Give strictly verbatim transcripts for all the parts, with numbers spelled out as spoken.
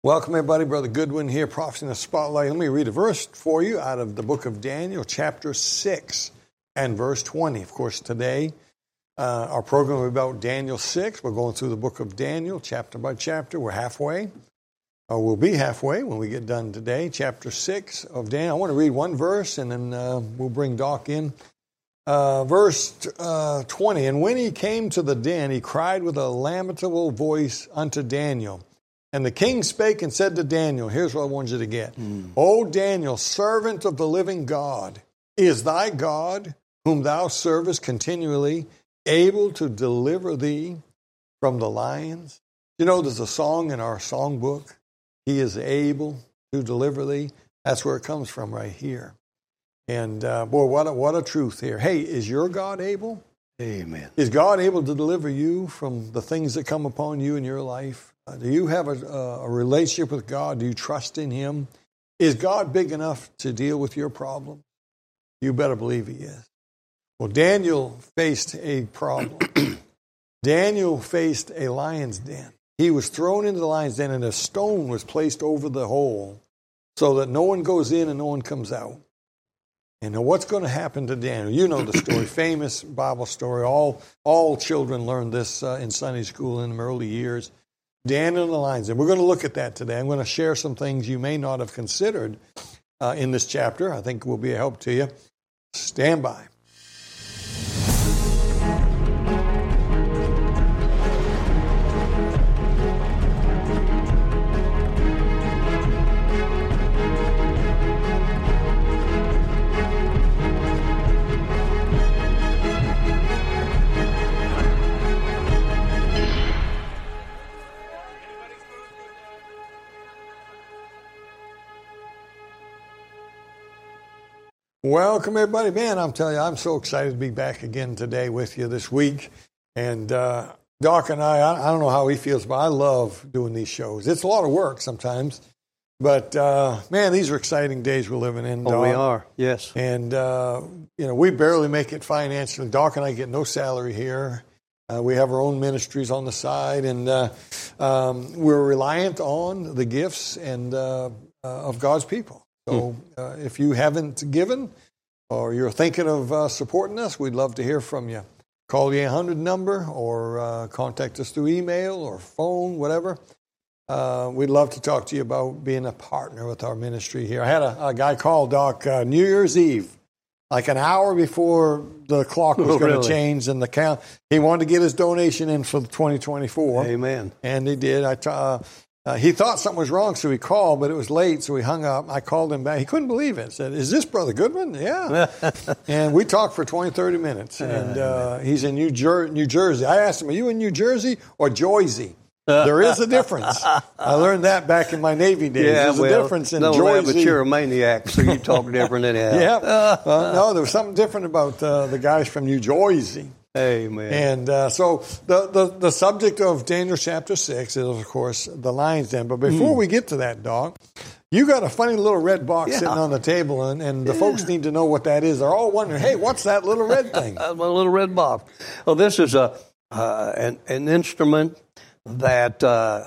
Welcome, everybody. Brother Goodwin here, Prophecy in the Spotlight. Let me read a verse for you out of the book of Daniel, chapter six and verse twenty. Of course, today uh, our program will be about Daniel six. We're going through the book of Daniel, chapter by chapter. We're halfway, or we'll be halfway when we get done today. Chapter six of Daniel. I want to read one verse, and then uh, we'll bring Doc in. Uh, verse uh, twenty, and when he came to the den, he cried with a lamentable voice unto Daniel. And the king spake and said to Daniel, here's what I want you to get. Mm. O Daniel, servant of the living God, is thy God, whom thou servest continually, able to deliver thee from the lions? You know, there's a song in our songbook, he is able to deliver thee. That's where it comes from right here. And uh, boy, what a, what a truth here. Hey, is your God able? Amen. Is God able to deliver you from the things that come upon you in your life? Uh, do you have a, a relationship with God? Do you trust in Him? Is God big enough to deal with your problem? You better believe He is. Well, Daniel faced a problem. Daniel faced a lion's den. He was thrown into the lion's den, and a stone was placed over the hole so that no one goes in and no one comes out. And now what's going to happen to Daniel? You know the story, famous Bible story. All, all children learned this uh, in Sunday school in the early years. Daniel and the lions. And we're going to look at that today. I'm going to share some things you may not have considered uh, in this chapter. I think will be a help to you. Stand by. Welcome, everybody. Man, I'm telling you, I'm so excited to be back again today with you this week. And uh, Doc and I, I, I don't know how he feels, but I love doing these shows. It's a lot of work sometimes. But, uh, man, these are exciting days we're living in, Doc. Oh, we are, yes. And, uh, you know, we barely make it financially. Doc and I get no salary here. Uh, we have our own ministries on the side. And uh, um, we're reliant on the gifts and uh, uh, of God's people. So uh, if you haven't given or you're thinking of uh, supporting us, we'd love to hear from you. Call the eight hundred number or uh, contact us through email or phone, whatever. Uh, we'd love to talk to you about being a partner with our ministry here. I had a, a guy call, Doc, uh, New Year's Eve, like an hour before the clock was oh, going to really? change and the count. He wanted to get his donation in for twenty twenty-four. Amen. And he did. I t- uh, Uh, he thought something was wrong, so he called, but it was late, so he hung up. I called him back. He couldn't believe it. Said, is this Brother Goodwin? Yeah. And we talked for twenty, thirty minutes. And uh, he's in New, Jer- New Jersey. I asked him, are you in New Jersey or Jersey? There is a difference. I learned that back in my Navy days. Yeah, There's well, a difference in no, Jersey. but you're a maniac, so you talk different anyhow. Yeah. Uh, no, there was something different about uh, the guys from New Jersey. Amen. And uh, so the, the, the subject of Daniel chapter six is, of course, the lion's den. But before mm. we get to that, Doc, you got a funny little red box yeah. sitting on the table, and, and the yeah. folks need to know what that is. They're all wondering, hey, what's that little red thing? A little red box. Well, this is a uh, an, an instrument that uh,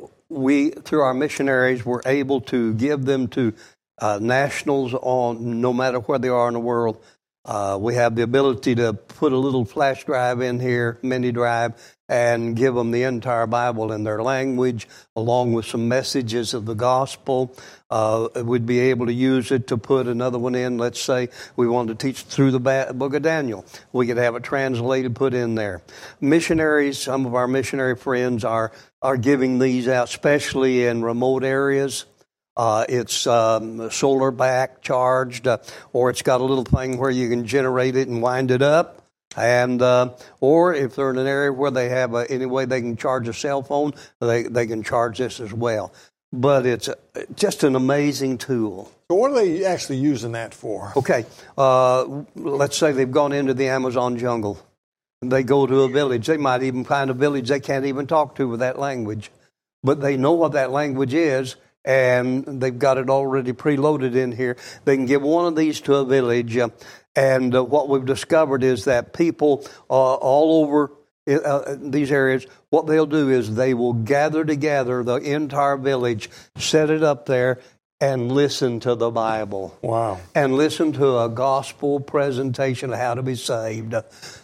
we, through our missionaries, were able to give them to uh, nationals on no matter where they are in the world. Uh, we have the ability to put a little flash drive in here, mini drive, and give them the entire Bible in their language, along with some messages of the gospel. Uh, we'd be able to use it to put another one in. Let's say we wanted to teach through the ba- book of Daniel. We could have it translated, put in there. Missionaries, some of our missionary friends are, are giving these out, especially in remote areas. Uh, it's um, solar back charged, uh, or it's got a little thing where you can generate it and wind it up. And uh, or if they're in an area where they have a, any way they can charge a cell phone, they they can charge this as well. But it's a, just an amazing tool. So what are they actually using that for? Okay, uh, let's say they've gone into the Amazon jungle. And they go to a village. They might even find a village they can't even talk to with that language. But they know what that language is, and they've got it already preloaded in here. They can give one of these to a village, uh, and uh, what we've discovered is that people uh, all over uh, these areas, what they'll do is they will gather together the entire village, set it up there, and listen to the Bible. Wow. And listen to a gospel presentation of how to be saved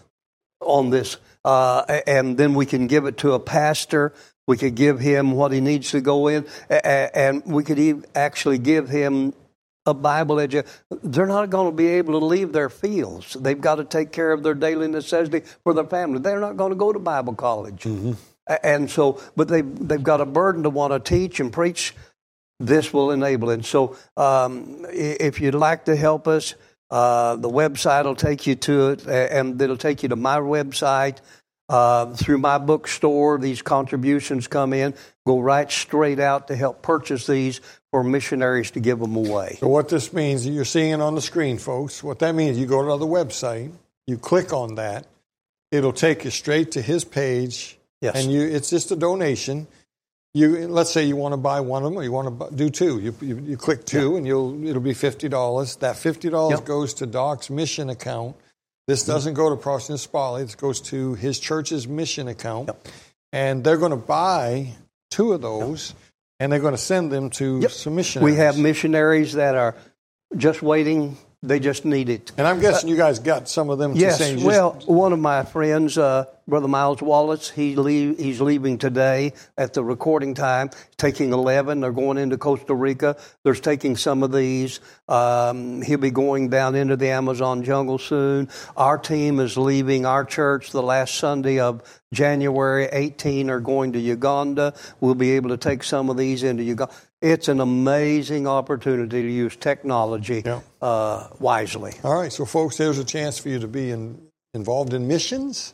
on this. Uh, and then we can give it to a pastor. We could give him what he needs to go in. And we could actually give him a Bible education. They're not going to be able to leave their fields. They've got to take care of their daily necessity for their family. They're not going to go to Bible college. Mm-hmm. And so, but they, they've got a burden to want to teach and preach. This will enable it. So um, if you'd like to help us, uh, the website will take you to it, and it'll take you to my website. Uh, through my bookstore, these contributions come in, go right straight out to help purchase these for missionaries to give them away. So what this means, you're seeing it on the screen, folks. What that means, you go to the website, you click on that, it'll take you straight to his page, yes. and you it's just a donation. You let's say you want to buy one of them, or you want to do two. You you, you click two, yep. and you'll it'll be fifty dollars. That fifty dollars yep. goes to Doc's mission account. This doesn't go to Protestant Spotlight. This goes to his church's mission account, yep. and they're going to buy two of those, yep. and they're going to send them to yep. some missionaries. We have missionaries that are just waiting. They just need it. And I'm guessing uh, you guys got some of them. To yes. say just, well, one of my friends, uh, Brother Miles Wallace, he leave, he's leaving today at the recording time, taking eleven. They're going into Costa Rica. They're taking some of these. Um, he'll be going down into the Amazon jungle soon. Our team is leaving our church the last Sunday of January. eighteen are going to Uganda. We'll be able to take some of these into Uganda. It's an amazing opportunity to use technology yeah. uh, wisely. All right, so folks, there's a chance for you to be in, involved in missions.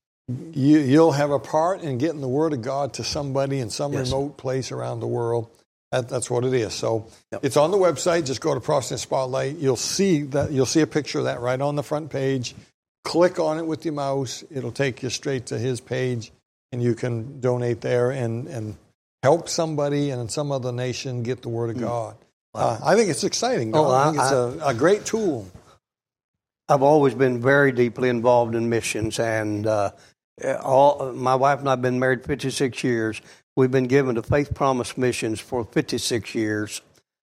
You, you'll have a part in getting the Word of God to somebody in some yes. remote place around the world. That, that's what it is. So yep. it's on the website. Just go to Protestant Spotlight. You'll see that. You'll see a picture of that right on the front page. Click on it with your mouse. It'll take you straight to his page, and you can donate there and and. help somebody in some other nation get the Word of God. Wow. Uh, I think it's exciting. Oh, I, I think it's I, a, a great tool. I've always been very deeply involved in missions, and uh, all my wife and I have been married fifty-six years. We've been given to Faith Promise Missions for fifty-six years,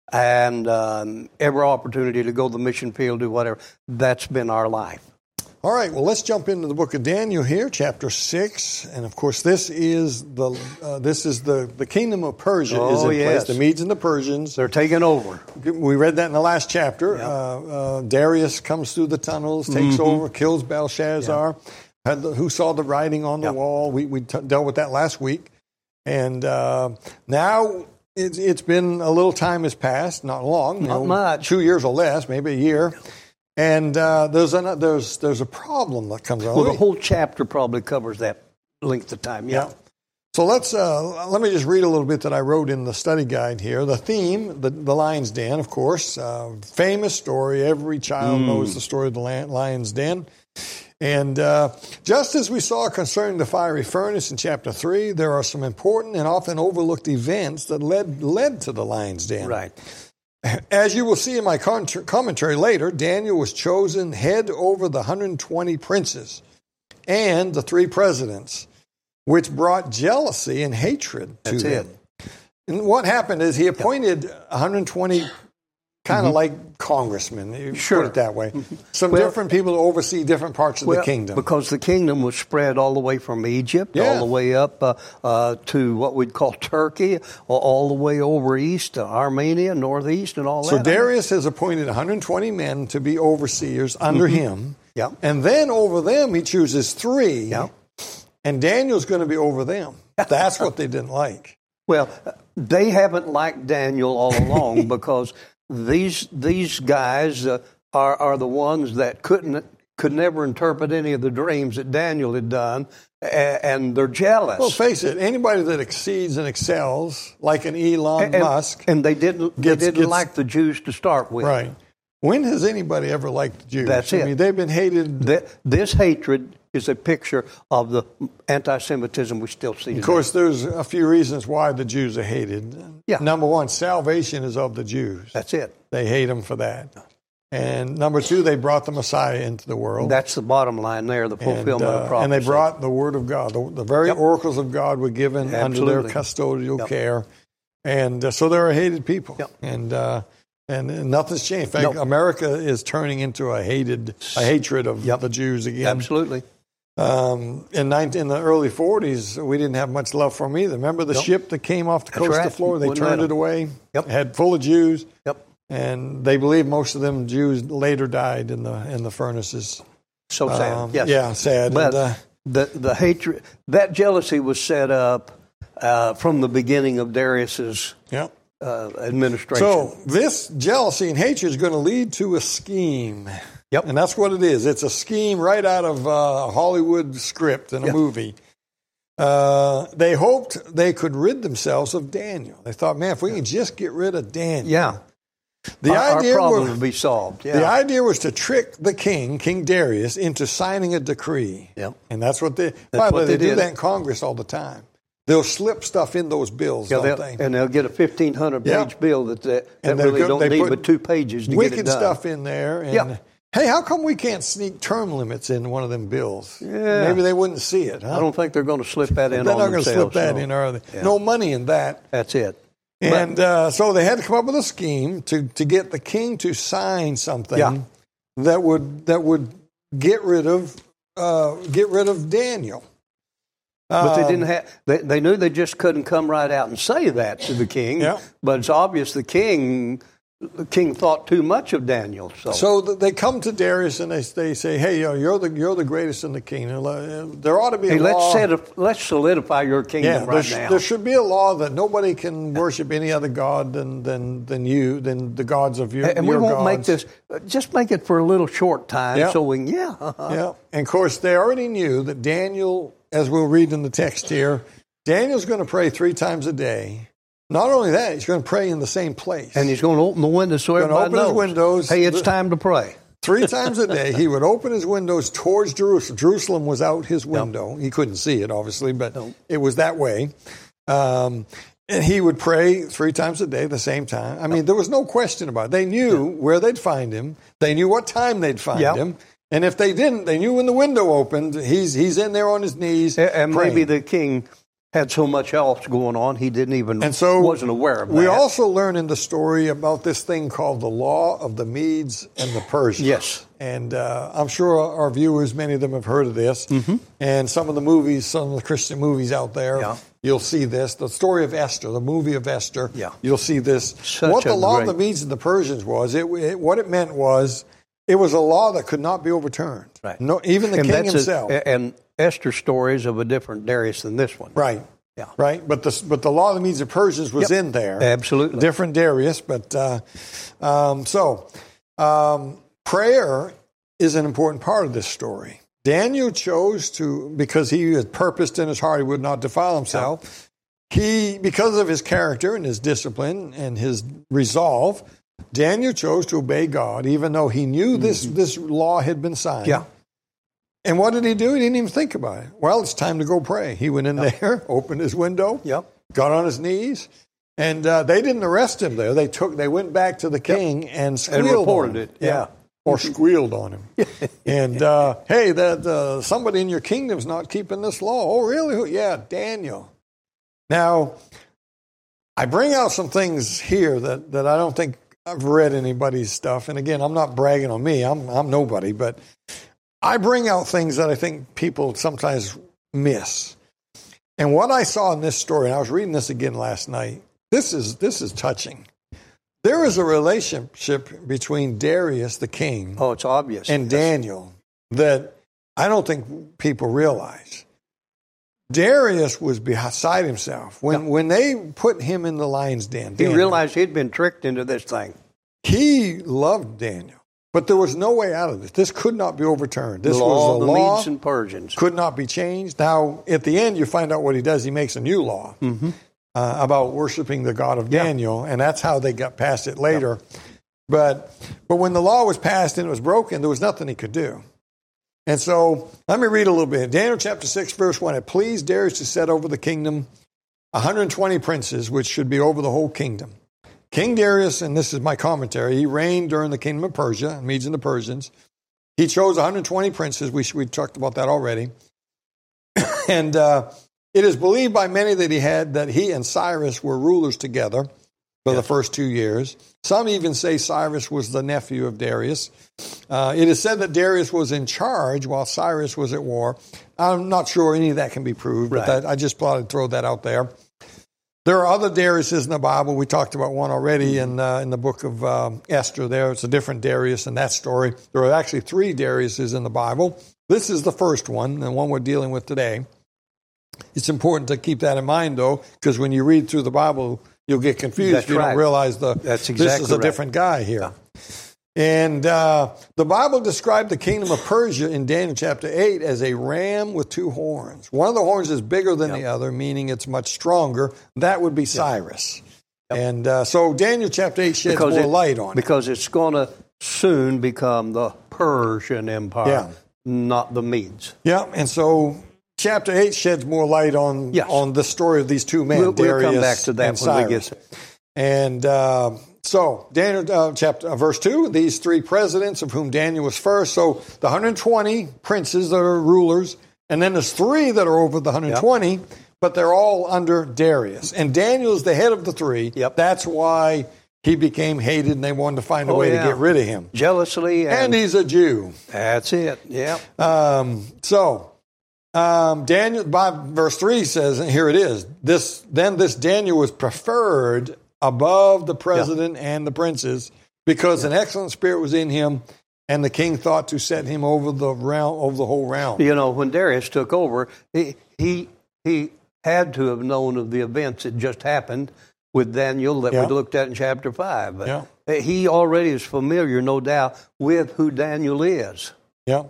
and um, every opportunity to go to the mission field, do whatever, that's been our life. All right, well, let's jump into the book of Daniel here, chapter six, and of course, this is the uh, this is the, the kingdom of Persia oh, is in yes. place. The Medes and the Persians, they're taking over. We read that in the last chapter. Yep. Uh, uh, Darius comes through the tunnels, takes mm-hmm. over, kills Belshazzar, yep. had the, who saw the writing on the yep. wall. We we t- dealt with that last week, and uh, now it's, it's been a little time has passed, not long, not know, much, two years or less, maybe a year. Yep. And uh, there's a there's there's a problem that comes out. Well, the whole chapter probably covers that length of time. Yeah. yeah. So let's uh, let me just read a little bit that I wrote in the study guide here. The theme, the, the lion's den, of course, uh, famous story. Every child mm. knows the story of the lion's den. And uh, just as we saw concerning the fiery furnace in chapter three, there are some important and often overlooked events that led led to the lion's den. Right. As you will see in my commentary later, Daniel was chosen head over the one hundred twenty princes and the three presidents, which brought jealousy and hatred to That's them. It. And what happened is he appointed one hundred twenty kind of mm-hmm. like congressmen, you sure. put it that way. Some well, different people to oversee different parts of well, the kingdom. Because the kingdom was spread all the way from Egypt, yeah. all the way up uh, uh, to what we'd call Turkey, all the way over east to Armenia, northeast, and all so that. So Darius has appointed one hundred twenty men to be overseers under mm-hmm. him. Yeah. And then over them he chooses three. Yeah. And Daniel's going to be over them. That's what they didn't like. Well, they haven't liked Daniel all along because these these guys uh, are are the ones that couldn't could never interpret any of the dreams that Daniel had done, and, and they're jealous. Well, face it, anybody that exceeds and excels, like an Elon and, Musk, and they didn't gets, they didn't gets, like the Jews to start with, right? When has anybody ever liked the Jews? That's I it. mean, they've been hated. The, this hatred is a picture of the anti-Semitism we still see today. Of course, there's a few reasons why the Jews are hated. Yeah. Number one, salvation is of the Jews. That's it. They hate them for that. And number two, they brought the Messiah into the world. That's the bottom line there, the fulfillment and, uh, of prophecy. And they brought the Word of God. The, the very Yep. oracles of God were given Absolutely. under their custodial Yep. care. And uh, so they're a hated people. Yep. And uh, and nothing's changed. In fact, Nope. America is turning into a hated, a hatred of Yep. the Jews again. Absolutely. Um, in, nineteen, in the early forties, we didn't have much love for them either. Remember the Nope. ship that came off the That's coast right. of Florida? They Wouldn't let turned it them. away. Yep. Had full of Jews. Yep. And they believe most of them Jews later died in the in the furnaces. So sad. Um, yes. Yeah, sad. But and, uh, the the hatred, that jealousy was set up uh, from the beginning of Darius's yeah. uh, administration. So this jealousy and hatred is going to lead to a scheme. Yep. And that's what it is. It's a scheme right out of uh, a Hollywood script and a Yep. movie. Uh, they hoped they could rid themselves of Daniel. They thought, man, if we can just get rid of Daniel. yeah, The our, idea our problem was, would be solved. Yeah. the idea was to trick the king, King Darius, into signing a decree. Yep. And that's what they, by the way, what they, they do did. that in Congress all the time. They'll slip stuff in those bills, Yeah, don't they'll- they? and they'll get a fifteen hundred Yeah. page bill that, that, And that they really go- don't they need put but two pages to get Wicked it done. stuff in there. And, Yeah. hey, how come we can't sneak term limits in one of them bills? Yeah. Maybe they wouldn't see it, huh? I don't think they're going to slip that in They're on not going to slip themselves, that no. in, are they? Yeah. No money in that. That's it. And uh, so they had to come up with a scheme to, to get the king to sign something Yeah. that would that would get rid of uh, get rid of Daniel. But they Um, didn't have. They, they knew they just couldn't come right out and say that to the king. Yeah. But it's obvious the king, the king thought too much of Daniel. So, So th- they come to Darius and they, they say, "Hey, you know, you're the you're the greatest in the kingdom. Uh, There ought to be a hey, let's law." set a, let's solidify your kingdom Yeah, there, right sh- now. there should be a law that nobody can worship any other god than than than you, than the gods of your. and we your won't gods. make this. uh, Just make it for a little short time, Yeah. so we can. Yeah. uh-huh. Yeah, and of course they already knew that Daniel, as we'll read in the text here, Daniel's going to pray three times a day. Not only that, he's going to pray in the same place. And he's going to open the windows so Gonna everybody open his knows. windows. Hey, it's time to pray. Three times a day, he would open his windows towards Jerusalem. Jerusalem was out his window. He couldn't see it, obviously, but No. it was that way. Um, and he would pray three times a day at the same time. I mean, there was no question about it. They knew where they'd find him. They knew what time they'd find Yep. him. And if they didn't, they knew when the window opened, he's he's in there on his knees. And and maybe praying. the king had so much else going on he didn't even And so wasn't aware of that. we also learn in the story about this thing called the law of the Medes and the Persians. Yes. And uh, I'm sure our viewers, many of them have heard of this. Mm-hmm. And some of the movies, some of the Christian movies out there, Yeah. you'll see this. The story of Esther, the movie of Esther, Yeah. you'll see this. Such what the a law great- of the Medes and the Persians was, it, it what it meant was, it was a law that could not be overturned. Right. No, even the and king that's himself. A, and Esther's story is of a different Darius than this one. Right. Yeah. Right. But the but the law of the Medes and Persians was Yep. in there. Absolutely. Different Darius, but uh, um, so um, prayer is an important part of this story. Daniel chose to, because he had purposed in his heart he would not defile himself. He, because of his character and his discipline and his resolve, Daniel chose to obey God, even though he knew this this law had been signed. Yeah. And what did he do? He didn't even think about it. Well, it's time to go pray. He went in there, opened his window, Yep. got on his knees, and uh, they didn't arrest him there. They took, they went back to the king and squealed And reported on him. it, yeah. Or squealed on him. and uh, hey, that uh, somebody in your kingdom's not keeping this law. Oh, really? Who- Yeah, Daniel. Now, I bring out some things here that, that I don't think I've read anybody's stuff. And again, I'm not bragging on me. I'm I'm nobody, but I bring out things that I think people sometimes miss. And what I saw in this story, and I was reading this again last night, this is this is touching. There is a relationship between Darius the king Oh, it's obvious. and Daniel that I don't think people realize. Darius was beside himself. When, Yeah. when they put him in the lion's den, he Daniel, realized he'd been tricked into this thing. he loved Daniel. But there was no way out of this. This could not be overturned. This the law was of a the law, Medes and Persians. could not be changed. Now, at the end, you find out what he does. He makes a new law Mm-hmm. uh, about worshiping the God of Daniel, and that's how they got past it later. But but when the law was passed and it was broken, there was nothing he could do. And so let me read a little bit. Daniel chapter six, verse one. It pleased Darius to set over the kingdom one hundred twenty princes, which should be over the whole kingdom. King Darius, and this is my commentary, he reigned during the kingdom of Persia, Medes and the Persians. He chose one hundred twenty princes. We, we talked about that already. and uh, it is believed by many that he had that he and Cyrus were rulers together for yes. the first two years. Some even say Cyrus was the nephew of Darius. Uh, it is said that Darius was in charge while Cyrus was at war. I'm not sure any of that can be proved, but right. that, I just thought I'd throw that out there. There are other Dariuses in the Bible. We talked about one already in uh, in the book of um, Esther there. It's a different Darius in that story. There are actually three Dariuses in the Bible. This is the first one, the one we're dealing with today. It's important to keep that in mind, though, because when you read through the Bible, you'll get confused. That's you right. don't realize the That's exactly this is a right. different guy here. And uh, the Bible described the kingdom of Persia in Daniel chapter eight as a ram with two horns. One of the horns is bigger than yep. the other, meaning it's much stronger. That would be Cyrus. Yep. And uh, so Daniel chapter eight sheds because more it, light on because it. Because it's going to soon become the Persian Empire, yeah. not the Medes. Yeah, and so chapter eight sheds more light on, yes. on the story of these two men, we'll, Darius we'll come back to that and when Cyrus. we get there. And uh, so, Daniel uh, chapter uh, verse two, these three presidents of whom Daniel was first. So the one hundred twenty princes that are rulers, and then there's three that are over the one hundred twenty, yep. but they're all under Darius. And Daniel is the head of the three. Yep. That's why he became hated, and they wanted to find a oh, way yeah. to get rid of him. Jealously. And, and he's a Jew. That's it, yeah. Um, so... Um, Daniel, by verse three says, and here it is, this, then this Daniel was preferred above the president yeah. and the princes because yeah. an excellent spirit was in him, and the king thought to set him over the realm, over the whole realm. You know, when Darius took over, he he, he had to have known of the events that just happened with Daniel that yeah. we looked at in chapter five. But yeah. he already is familiar, no doubt, with who Daniel is. Yeah.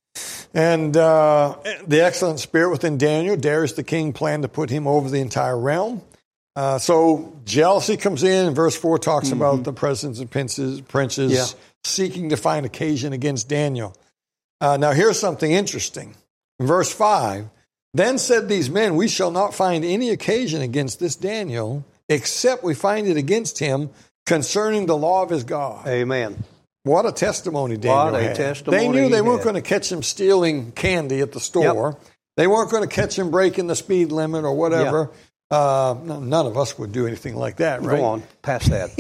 And uh, the excellent spirit within Daniel, Darius the king planned to put him over the entire realm. Uh, so jealousy comes in, and verse four talks mm-hmm. about the presidents and princes, princes yeah. seeking to find occasion against Daniel. Uh, now here's something interesting. In verse five, then said these men, we shall not find any occasion against this Daniel, except we find it against him concerning the law of his God. Amen. What a testimony Daniel what a had. Testimony they knew they weren't had. going to catch him stealing candy at the store. Yep. They weren't going to catch him breaking the speed limit or whatever. Yep. Uh, none of us would do anything like that, right? Go on, pass that.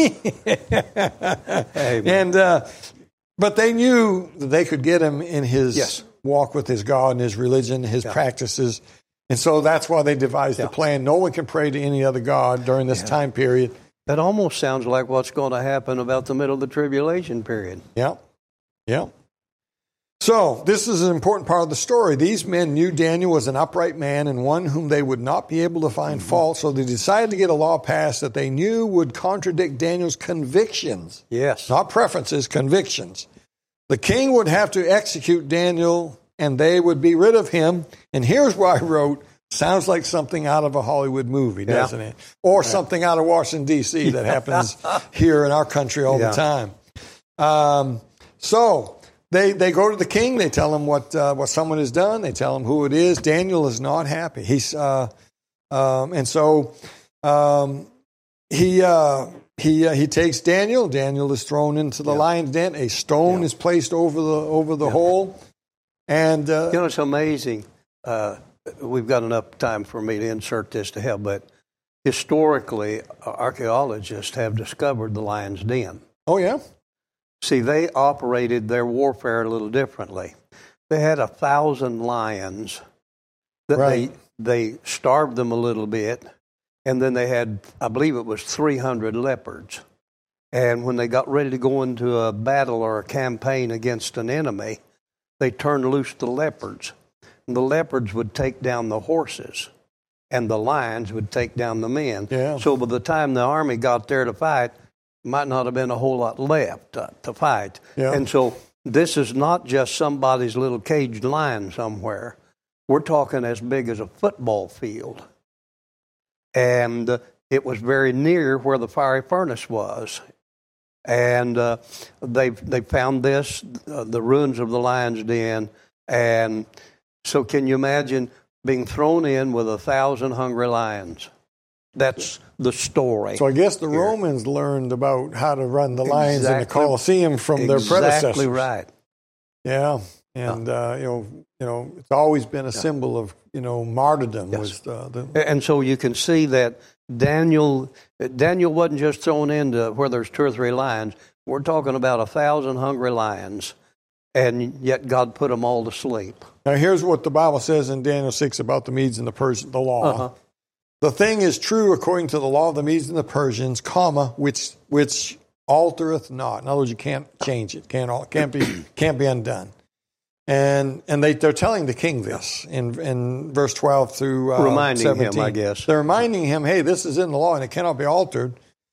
and uh, but they knew that they could get him in his yes. walk with his God and his religion, his yeah. practices. And so that's why they devised yeah. the plan. No one can pray to any other God during this yeah. time period. That almost sounds like what's going to happen about the middle of the tribulation period. Yeah, yeah. So this is an important part of the story. These men knew Daniel was an upright man and one whom they would not be able to find mm-hmm. fault, so they decided to get a law passed that they knew would contradict Daniel's convictions. Yes. Not preferences, convictions. The king would have to execute Daniel, and they would be rid of him. And here's why I wrote, sounds like something out of a Hollywood movie, doesn't yeah. it? Or yeah. something out of Washington, D C that happens here in our country all yeah. the time. Um, so they they go to the king. They tell him what uh, what someone has done. They tell him who it is. Daniel is not happy. He's uh, um, and so um, he uh, he uh, he takes Daniel. Daniel is thrown into the yeah. lion's den. A stone yeah. is placed over the over the yeah. hole. And uh, you know, it's amazing. Uh, We've got enough time for me to insert this to help, but historically, archaeologists have discovered the lion's den. Oh, yeah? See, they operated their warfare a little differently. They had a thousand lions that right. they they starved them a little bit, and then they had, I believe it was three hundred leopards. And when they got ready to go into a battle or a campaign against an enemy, they turned loose the leopards. The leopards would take down the horses, and the lions would take down the men. Yeah. So by the time the army got there to fight, might not have been a whole lot left to, to fight. Yeah. And so this is not just somebody's little caged lion somewhere. We're talking as big as a football field. And uh, it was very near where the fiery furnace was. And uh, they they found this, uh, the ruins of the lion's den, and so can you imagine being thrown in with a thousand hungry lions? That's the story. So I guess the here. Romans learned about how to run the lions Exactly. in the Colosseum from their predecessors. Exactly right. Yeah, and uh, you know, you know, it's always been a symbol of you know martyrdom. Yes. Was uh, the, And so you can see that Daniel Daniel wasn't just thrown into where there's two or three lions. We're talking about a thousand hungry lions, and yet God put them all to sleep. Now here's what the Bible says in Daniel six about the Medes and the Persians, the law. Uh-huh. The thing is true according to the law of the Medes and the Persians, comma, which which altereth not. In other words, you can't change it, can't al- can't be can't be undone. And and they they're telling the king this in in verse twelve through uh, Reminding seventeen. him, I guess. They're reminding him, hey, this is in the law and it cannot be altered.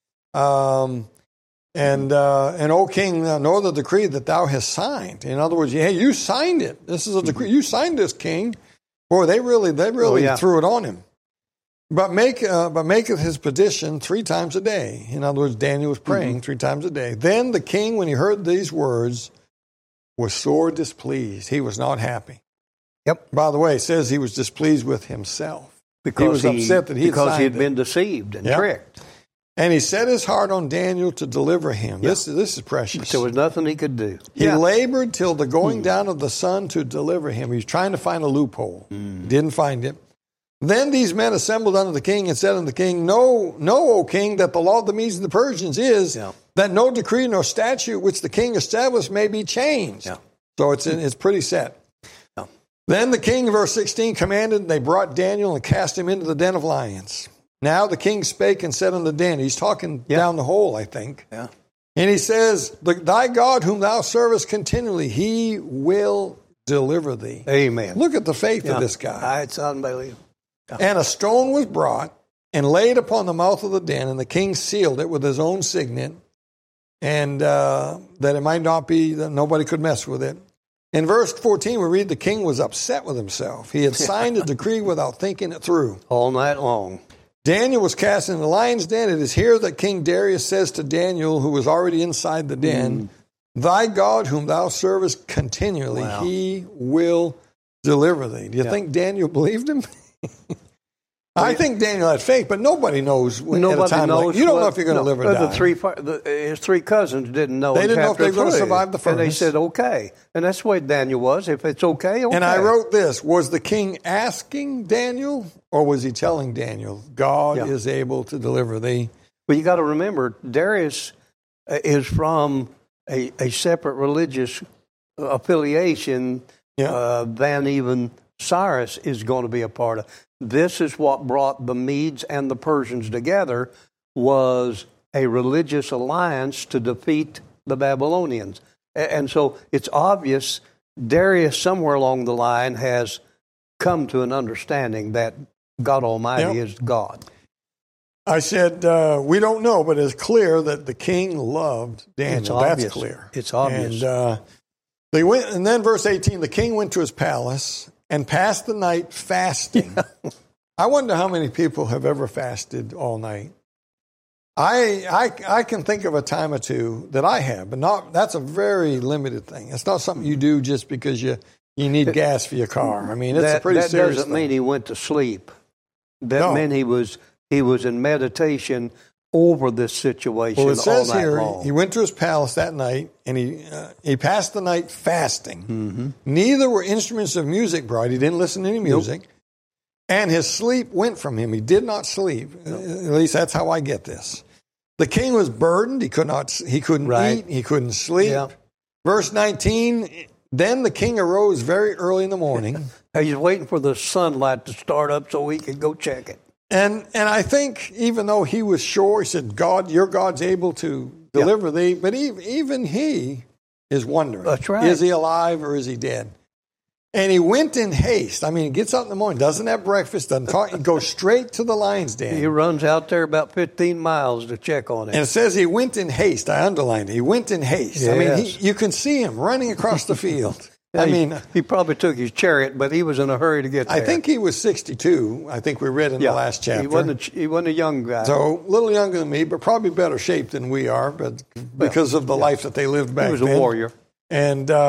Um, and uh, and O king, uh, know the decree that thou hast signed. In other words, hey, you signed it. This is a decree. You signed this, king. Boy, they really they really Oh, yeah. threw it on him. But make uh, but maketh his petition three times a day. In other words, Daniel was praying mm-hmm. three times a day. Then the king, when he heard these words, was sore displeased. He was not happy. Yep. By the way, it says he was displeased with himself. Because he was he, upset that he because had he had it. been deceived and Yep. tricked. And he set his heart on Daniel to deliver him. Yep. This, this is precious. There was nothing he could do. He Yeah. labored till the going down of the sun to deliver him. He was trying to find a loophole. Mm. Didn't find it. Then these men assembled unto the king and said unto the king, Know, know, O king, that the law of the Medes and the Persians is Yeah. that no decree nor statute which the king established may be changed. Yeah. So it's it's pretty set. Yeah. Then the king, verse sixteen, commanded, and they brought Daniel and cast him into the den of lions. Now the king spake and said unto Daniel, he's talking Yeah. down the hole, I think. Yeah. And he says, Thy God whom thou servest continually, he will deliver thee. Amen. Look at the faith Yeah. of this guy. It's unbelievable. Yeah. And a stone was brought and laid upon the mouth of the den, and the king sealed it with his own signet, and uh, that it might not be, that nobody could mess with it. In verse fourteen, we read the king was upset with himself. He had signed a decree without thinking it through. All night long. Daniel was cast in the lion's den. It is here that King Darius says to Daniel, who was already inside the den, mm. Thy God whom thou servest continually, Wow. he will deliver thee. Do you Yeah. think Daniel believed him? I think Daniel had faith, but nobody knows when, Nobody at a time knows like you don't what, know if you're going to no, live or the die. Three, the, his three cousins didn't know. They in didn't know if chapter they were going to three. survive the And they furnace. said, okay. And that's the way Daniel was. If it's okay, okay. And I wrote this, was the king asking Daniel, or was he telling Daniel, God Yeah. is able to deliver thee? Well, you got to remember, Darius uh, is from a, a separate religious affiliation Yeah. uh, than even Cyrus is going to be a part of. This is what brought the Medes and the Persians together, was a religious alliance to defeat the Babylonians. A- And so it's obvious Darius, somewhere along the line, has come to an understanding that God Almighty Yep. is God. I said, uh, we don't know, but it's clear that the king loved Daniel. It's That's obvious. clear. It's obvious. And uh, they went, and then verse eighteen, the king went to his palace and passed the night fasting. I wonder how many people have ever fasted all night. I, I I can think of a time or two that I have, but not. That's a very limited thing. It's not something you do just because you you need gas for your car. I mean, it's that, a pretty that serious doesn't thing. mean he went to sleep. That No. meant he was he was in meditation over this situation Well, it says all night here long. he went to his palace that night, and he uh, he passed the night fasting. Mm-hmm. Neither were instruments of music brought. He didn't listen to any music, and his sleep went from him. He did not sleep. Nope. At least that's how I get this. The king was burdened. He could not. He couldn't Right. eat. He couldn't sleep. Yeah. Verse nineteen. Then the king arose very early in the morning. He's waiting for the sunlight to start up so he could go check it. And and I think even though he was sure, he said, God, your God's able to deliver thee. But even, even he is wondering, That's right. is he alive or is he dead? And he went in haste. I mean, he gets up in the morning, doesn't have breakfast, doesn't talk. He goes straight to the lion's den. He runs out there about fifteen miles to check on it. And it says he went in haste. I underlined it. He went in haste. I mean, Yes. he, you can see him running across the field. I he, mean, he probably took his chariot, but he was in a hurry to get there. I think he was sixty-two. I think we read in yeah. the last chapter. He wasn't, a, he wasn't a young guy. So a little younger than me, but probably better shape than we are, but because of the life that they lived back he was then. a warrior. And uh,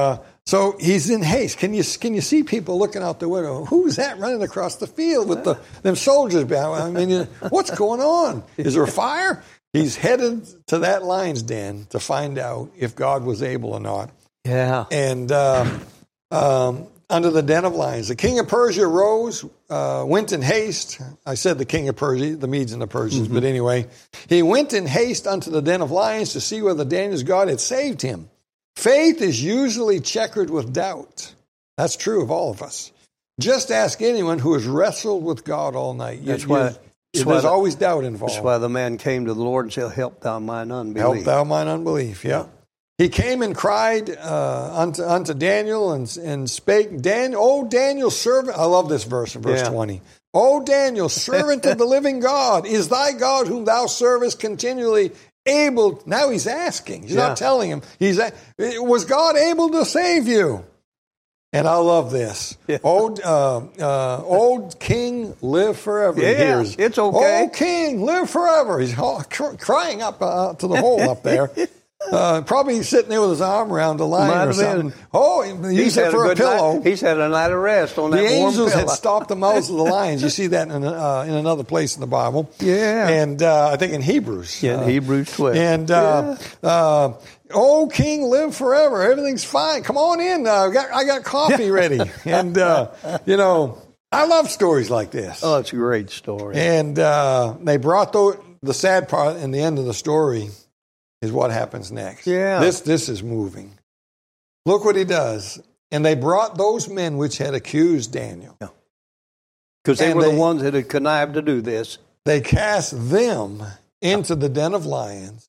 So he's in haste. Can you can you see people looking out the window? Who's that running across the field with the them soldiers behind? I mean, what's going on? Is there a fire? He's headed to that lion's den to find out if God was able or not. Yeah. And um, um, under the den of lions, the king of Persia rose, uh, went in haste. I said the king of Persia, the Medes and the Persians, mm-hmm. but anyway, he went in haste unto the den of lions to see whether Daniel's God had saved him. Faith is usually checkered with doubt. That's true of all of us. Just ask anyone who has wrestled with God all night. You, that's why, you, that's there's why always doubt involved. That's why the man came to the Lord and said, help thou mine unbelief. Help thou mine unbelief, yeah. yeah. He came and cried uh, unto, unto Daniel and, and spake, Daniel, O Daniel, servant. I love this verse in verse yeah. twenty. O Daniel, servant of the living God, is thy God whom thou servest continually able? Now he's asking. He's yeah. not telling him. He's was God able to save you? And I love this. Yeah. Old, uh, uh, old King, live forever. Yeah, Here's, it's okay. Old King, live forever. He's crying up uh, to the hole up there. Uh, probably sitting there with his arm around the lion Might or something. Been. Oh, he used it for a, a pillow. Night, he's had a night of rest on the that warm pillow. The angels had stopped the mouths of the lions. You see that in, uh, in another place in the Bible. Yeah. And uh, I think in Hebrews. Yeah, in uh, Hebrews twelve. And, uh, yeah. uh, oh, King, live forever. Everything's fine. Come on in. Uh, I, got, I got coffee ready. And, uh, you know, I love stories like this. Oh, it's a great story. And uh, they brought the, the sad part in the end of the story is what happens next. Yeah. This this is moving. Look what he does. And they brought those men which had accused Daniel. Because yeah. they and were they, the ones that had connived to do this. They cast them into the den of lions,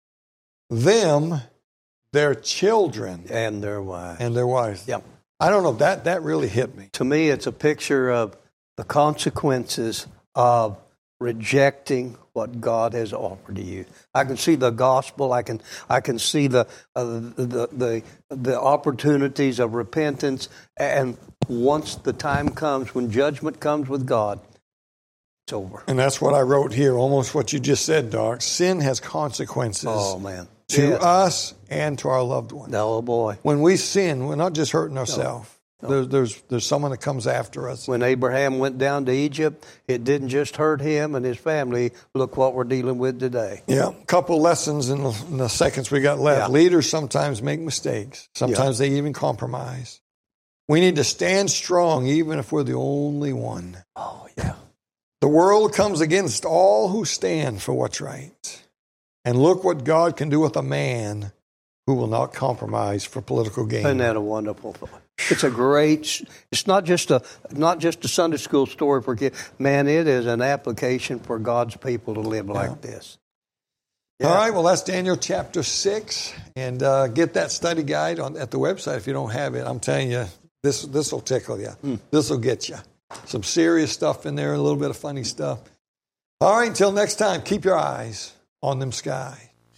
them, their children. And their wives. And their wives. Yep. I don't know, that, that really hit me. To me, it's a picture of the consequences of rejecting what God has offered to you. I can see the gospel. I can I can see the uh, the, the the opportunities of repentance. And once the time comes, when judgment comes with God, it's over. And that's what I wrote here. Almost what you just said, Doc. Sin has consequences. Oh man, to yes. us and to our loved ones. Oh boy, when we sin, we're not just hurting ourselves. No. No. There's, there's there's someone that comes after us. When Abraham went down to Egypt, it didn't just hurt him and his family. Look what we're dealing with today. Yeah, a couple lessons in the, in the seconds we got left. Yeah. Leaders sometimes make mistakes. Sometimes yeah. they even compromise. We need to stand strong even if we're the only one. Oh, yeah. The world comes against all who stand for what's right. And look what God can do with a man who will not compromise for political gain. Isn't that a wonderful thought? It's a great, it's not just a not just a Sunday school story for kids. Man, it is an application for God's people to live yeah. like this. Yeah. All right, well, that's Daniel chapter six. And uh, get that study guide on at the website if you don't have it. I'm telling you, this this will tickle you. Mm. This will get you. Some serious stuff in there, a little bit of funny stuff. All right, until next time, keep your eyes on them skies.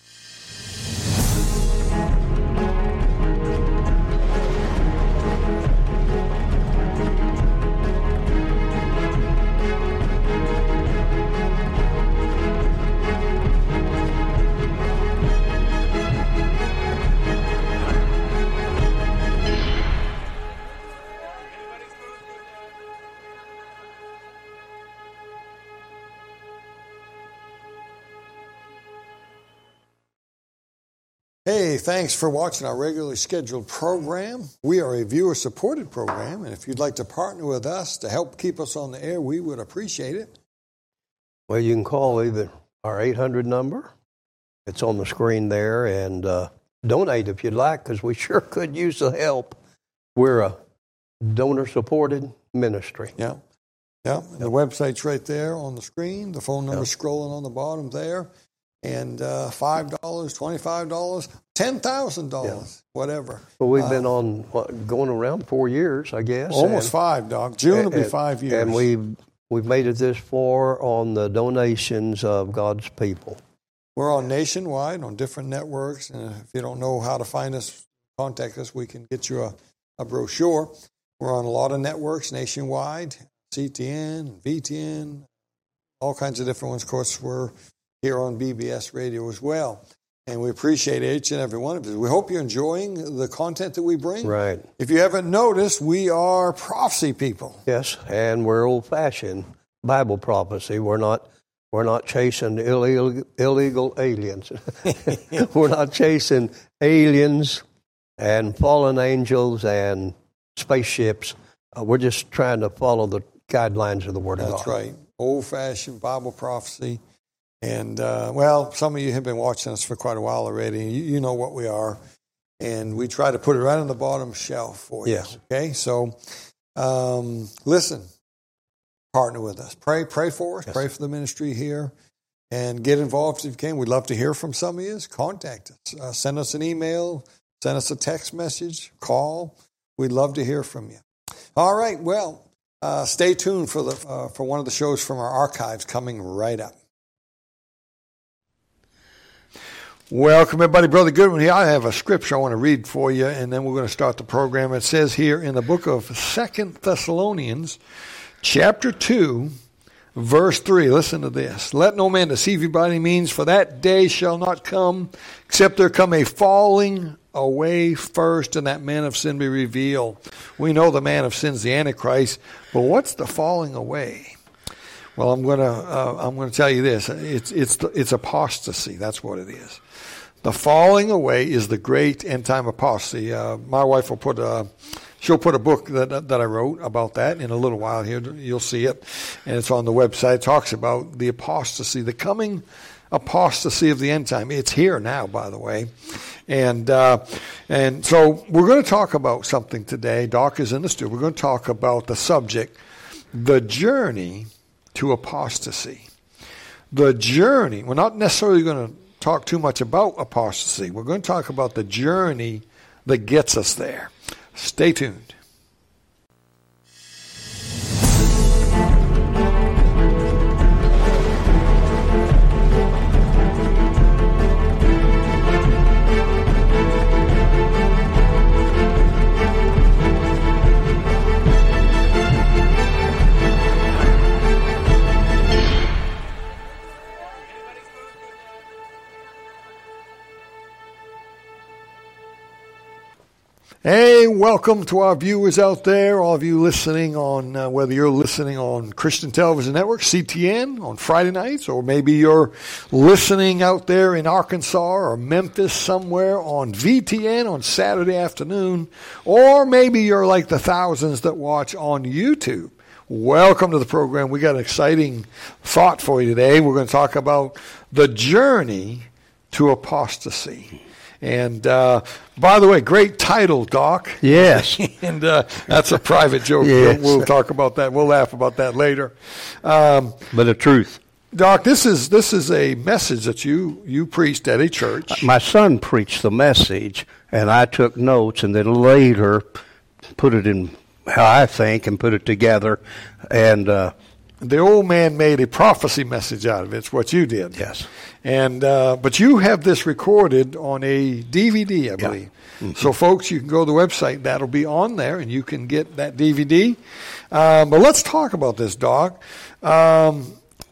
Hey, thanks for watching our regularly scheduled program. We are a viewer-supported program, and if you'd like to partner with us to help keep us on the air, we would appreciate it. Well, you can call either our eight hundred number. It's on the screen there, and uh, donate if you'd like, because we sure could use the help. We're a donor-supported ministry. Yeah, yeah. And the website's right there on the screen. The phone number's yep. scrolling on the bottom there. And uh, five dollars, twenty-five dollars, ten thousand dollars, yeah. whatever. Well, we've uh, been on, what, going around four years, I guess. Almost and, five, Doc. June and, will be five years. And we've, we've made it this far on the donations of God's people. We're on nationwide, on different networks. And if you don't know how to find us, contact us. We can get you a, a brochure. We're on a lot of networks nationwide, C T N, V T N, all kinds of different ones. Of course, we're here on B B S Radio as well. And we appreciate each and every one of you. We hope you're enjoying the content that we bring. Right. If you haven't noticed, we are prophecy people. Yes, and we're old-fashioned Bible prophecy. We're not we're not chasing illegal illegal aliens. We're not chasing aliens and fallen angels and spaceships. Uh, we're just trying to follow the guidelines of the Word of God. That's right. Old-fashioned Bible prophecy. And, uh, well, some of you have been watching us for quite a while already. You, you know what we are. And we try to put it right on the bottom shelf for you. Yes. Okay? So, um, listen. Partner with us. Pray, pray for us. Yes. Pray for the ministry here. And get involved if you can. We'd love to hear from some of you. Contact us. Uh, send us an email. Send us a text message. Call. We'd love to hear from you. All right. Well, uh, stay tuned for the uh, for one of the shows from our archives coming right up. Welcome, everybody. Brother Goodwin here. I have a scripture I want to read for you, and then we're going to start the program. It says here in the book of Second Thessalonians, chapter two, verse three. Listen to this. Let no man deceive you by any means, for that day shall not come, except there come a falling away first, and that man of sin be revealed. We know the man of sin is the Antichrist, but what's the falling away? Well, I'm going to uh, I'm going to tell you this. It's it's it's apostasy. That's what it is. The falling away is the great end time apostasy. Uh, my wife will put a she'll put a book that that I wrote about that in a little while here. You'll see it, and it's on the website. It talks about the apostasy, the coming apostasy of the end time. It's here now, by the way, and uh, and so we're going to talk about something today. Doc is in the studio. We're going to talk about the subject, the journey to apostasy. The journey. We're not necessarily going to talk too much about apostasy. We're going to talk about the journey that gets us there. Stay tuned. Hey, welcome to our viewers out there, all of you listening on, uh, whether you're listening on Christian Television Network, C T N, on Friday nights, or maybe you're listening out there in Arkansas or Memphis somewhere on V T N on Saturday afternoon, or maybe you're like the thousands that watch on YouTube. Welcome to the program. We got an exciting thought for you today. We're going to talk about the journey to apostasy. And, uh, by the way, great title, Doc. Yes. and uh, that's a private joke. Yes. We'll, we'll talk about that. We'll laugh about that later. Um, but the truth. Doc, this is this is a message that you, you preached at a church. My son preached the message, and I took notes, and then later put it in how I think and put it together. And uh, the old man made a prophecy message out of it. It's what you did. Yes. And uh, but you have this recorded on a D V D, I believe. Yeah. Mm-hmm. So, folks, you can go to the website. That'll be on there, and you can get that D V D. Um, but let's talk about this, Doc. Um,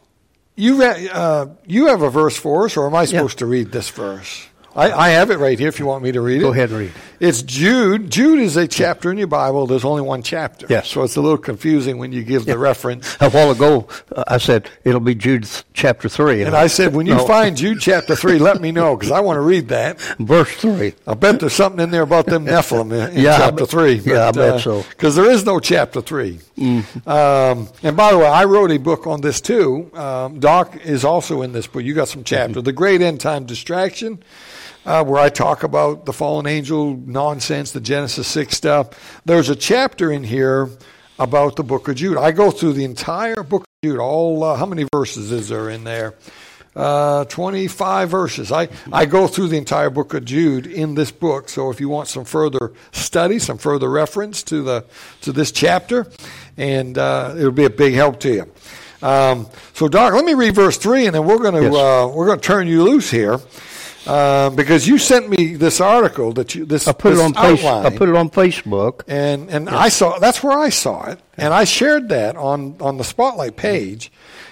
you uh, you have a verse for us, or am I supposed yeah. to read this verse? I, I have it right here if you want me to read it. Go ahead and read. It's Jude. Jude is a chapter in your Bible. There's only one chapter. Yes. So it's a little confusing when you give yeah. the reference. A while ago, uh, I said, it'll be Jude chapter three. And, and I said, when you no. find Jude chapter three, let me know, because I want to read that. Verse three. I bet there's something in there about them Nephilim in, in yeah, chapter three. But, yeah, I bet uh, so. Because there is no chapter three. Mm-hmm. Um, and by the way, I wrote a book on this too. Um, Doc is also in this book. You got some chapter. Mm-hmm. The Great End Time Distraction. Uh, where I talk about the fallen angel nonsense, the Genesis six stuff. There's a chapter in here about the book of Jude. I go through the entire book of Jude. All uh, how many verses is there in there? Uh, twenty-five verses. I, I go through the entire book of Jude in this book. So if you want some further study, some further reference to the to this chapter, and uh, it'll be a big help to you. Um, so, Doc, let me read verse three, and then we're going to yes. uh, we're going to turn you loose here. Uh, because you sent me this article that you this I put this it on face, I put it on Facebook, and and yes. I saw that's where I saw it, and I shared that on, on the Spotlight page,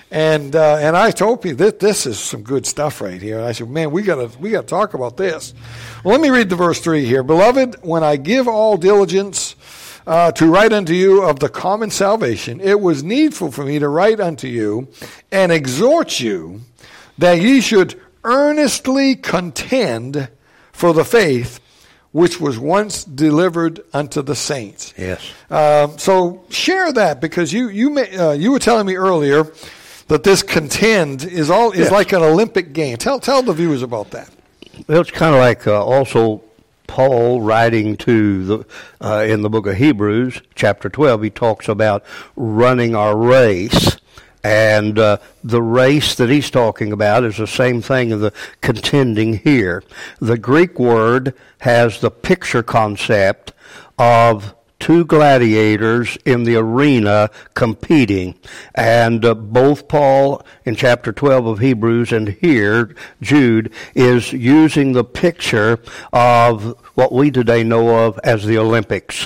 And uh, and I told people this, this is some good stuff right here. And I said, man, we gotta we gotta talk about this. Well, let me read the verse three here. Beloved, when I give all diligence uh, to write unto you of the common salvation, it was needful for me to write unto you and exhort you that ye should earnestly contend for the faith which was once delivered unto the saints. Yes. Um, so share that, because you you may, uh, you were telling me earlier that this contend is all is Yes. like an Olympic game. Tell tell the viewers about that. Well, it's kind of like uh, also Paul writing to the uh, in the book of Hebrews, chapter twelve. He talks about running our race. And uh, the race that he's talking about is the same thing as the contending here. The Greek word has the picture concept of two gladiators in the arena competing. And uh, both Paul in chapter twelve of Hebrews and here, Jude, is using the picture of what we today know of as the Olympics.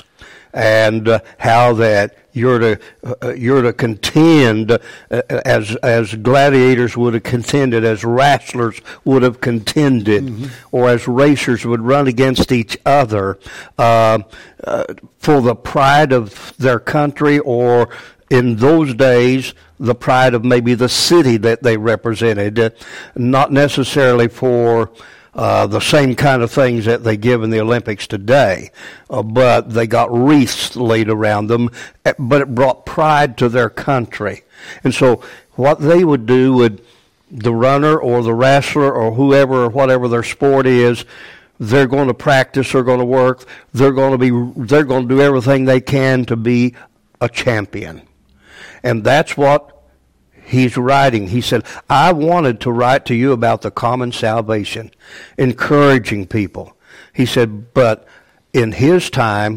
And uh, how that you're to uh, you're to contend uh, as as gladiators would have contended, as wrestlers would have contended, mm-hmm. or as racers would run against each other uh, uh, for the pride of their country, or in those days the pride of maybe the city that they represented, uh, not necessarily for Uh, the same kind of things that they give in the Olympics today, uh, but they got wreaths laid around them, but it brought pride to their country. And so what they would do would, the runner or the wrestler or whoever or whatever their sport is, they're going to practice, they're going to work, they're going to be, they're going to do everything they can to be a champion. And that's what he's writing. He said, I wanted to write to you about the common salvation, encouraging people. He said, but in his time,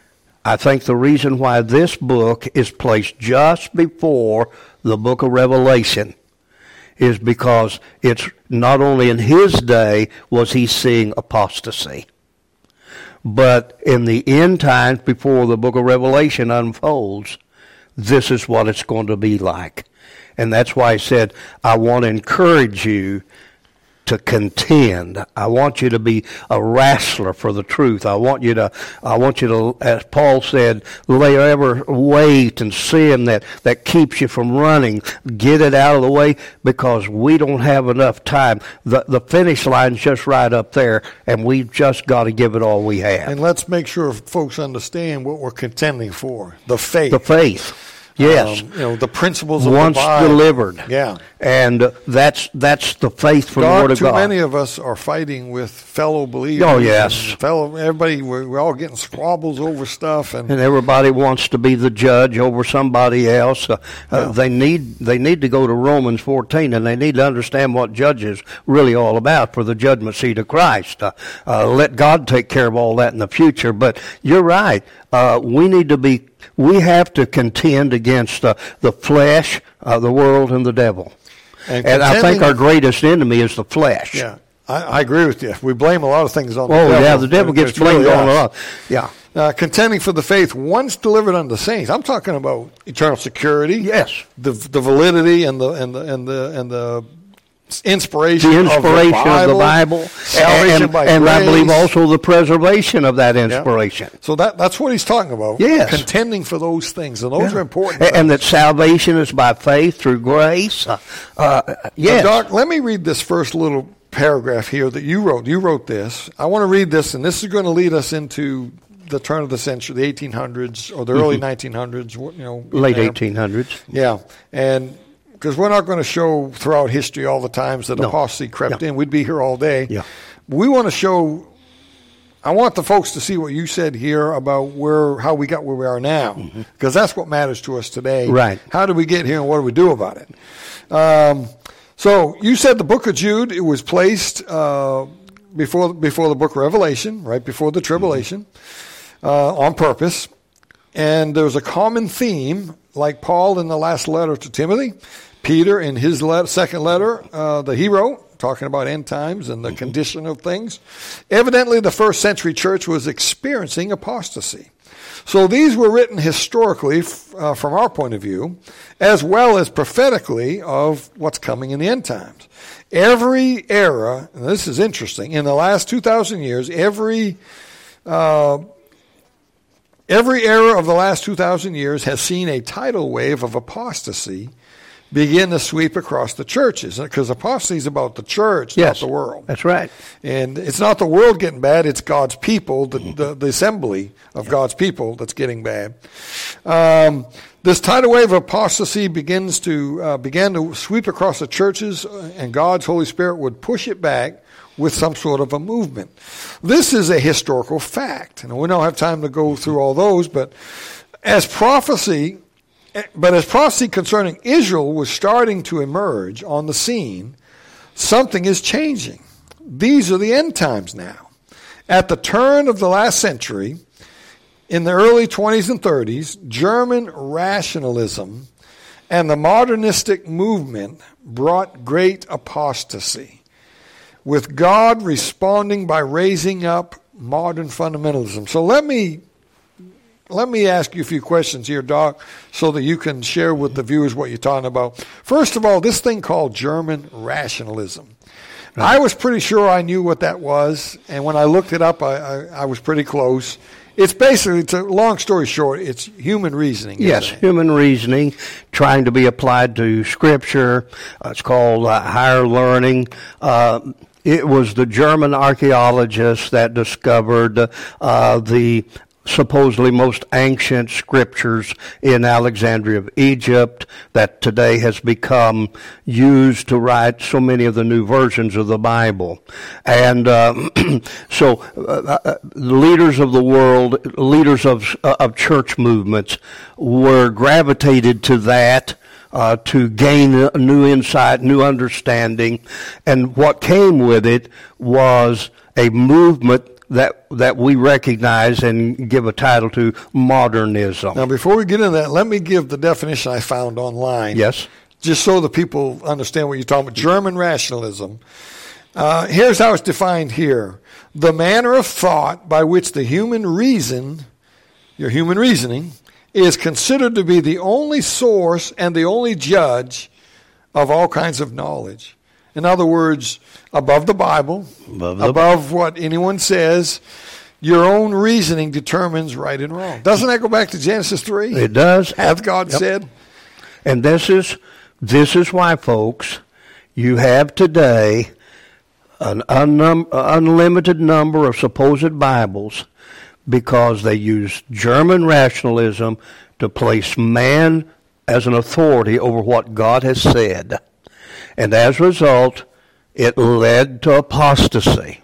I think the reason why this book is placed just before the book of Revelation is because it's not only in his day was he seeing apostasy, but in the end times before the book of Revelation unfolds, this is what it's going to be like. And that's why I said, I want to encourage you to contend. I want you to be a wrestler for the truth. I want you to, I want you to, as Paul said, lay every weight and sin that, that keeps you from running. Get it out of the way, because we don't have enough time. The, the finish line's just right up there, and we've just got to give it all we have. And let's make sure folks understand what we're contending for. The faith. The faith. Yes, um, you know, the principles of once the Bible. delivered. Yeah, and uh, that's that's the faith from God, the Word of too God. Too many of us are fighting with fellow believers. Oh yes, fellow everybody. We're, we're all getting squabbles over stuff, and and everybody wants to be the judge over somebody else. Uh, yeah. uh, they need they need to go to Romans fourteen, and they need to understand what judge is really all about for the judgment seat of Christ. Uh, uh, let God take care of all that in the future. But you're right. Uh, we need to be. We have to contend against uh, the flesh, uh, the world, and the devil. And, and I think our greatest enemy is the flesh. Yeah, I, I agree with you. We blame a lot of things on the oh, devil. Oh, yeah, the devil gets blamed really on a lot. Yeah. Uh, contending for the faith once delivered unto the saints. I'm talking about eternal security. Yes. The the validity and the and the and the and the inspiration, the inspiration of the Bible, of the Bible salvation and, by and grace. I believe also the preservation of that inspiration. Yeah. So that that's what he's talking about. Yes. Contending for those things, and those yeah. are important. And, and that salvation is by faith through grace. Uh, uh, yes. Now, Doc, let me read this first little paragraph here that you wrote. You wrote this. I want to read this, and this is going to lead us into the turn of the century, the eighteen hundreds or the early mm-hmm. nineteen hundreds. You know, late eighteen hundreds. Yeah, and because we're not going to show throughout history all the times that no. apostasy crept yeah. in. We'd be here all day. Yeah. We want to show, I want the folks to see what you said here about where how we got where we are now, because mm-hmm. that's what matters to us today. Right. How did we get here and what do we do about it? Um, so you said the book of Jude, it was placed uh, before, before the book of Revelation, right before the tribulation, mm-hmm. uh, on purpose. And there's a common theme, like Paul in the last letter to Timothy, Peter in his let, second letter uh, that he wrote talking about end times and the mm-hmm. condition of things. Evidently, the first century church was experiencing apostasy. So these were written historically uh, from our point of view, as well as prophetically of what's coming in the end times. Every era, and this is interesting, in the last two thousand years, every uh, every era of the last two thousand years has seen a tidal wave of apostasy begin to sweep across the churches, because apostasy is about the church, yes, not the world. That's right. And it's not the world getting bad, it's God's people, the, the, the assembly of God's people that's getting bad. Um, this tidal wave of apostasy begins to uh, began to sweep across the churches, and God's Holy Spirit would push it back with some sort of a movement. This is a historical fact. And we don't have time to go through all those, but as prophecy But as prophecy concerning Israel was starting to emerge on the scene, something is changing. These are the end times now. At the turn of the last century, in the early twenties and thirties, German rationalism and the modernistic movement brought great apostasy, with God responding by raising up modern fundamentalism. So let me Let me ask you a few questions here, Doc, so that you can share with the viewers what you're talking about. First of all, this thing called German rationalism. Right. I was pretty sure I knew what that was, and when I looked it up, I, I, I was pretty close. It's basically, it's a long story short, it's human reasoning. Yes, human reasoning, trying to be applied to Scripture. Uh, it's called uh, higher learning. Uh, it was the German archaeologists that discovered uh, the supposedly most ancient scriptures in Alexandria of Egypt that today has become used to write so many of the new versions of the Bible. And uh, so uh, leaders of the world, leaders of, uh, of church movements were gravitated to that Uh, to gain a new insight, new understanding. And what came with it was a movement that that we recognize and give a title to modernism. Now, before we get into that, let me give the definition I found online. Yes. Just so the people understand what you're talking about. German rationalism. Uh, here's how it's defined here. The manner of thought by which the human reason, your human reasoning, is considered to be the only source and the only judge of all kinds of knowledge. In other words, above the Bible, above, the above what anyone says, your own reasoning determines right and wrong. Doesn't that go back to Genesis three? It does. Hath God yep. said? And this is this is why, folks, you have today an unnum- unlimited number of supposed Bibles, because they use German rationalism to place man as an authority over what God has said. And as a result, it led to apostasy.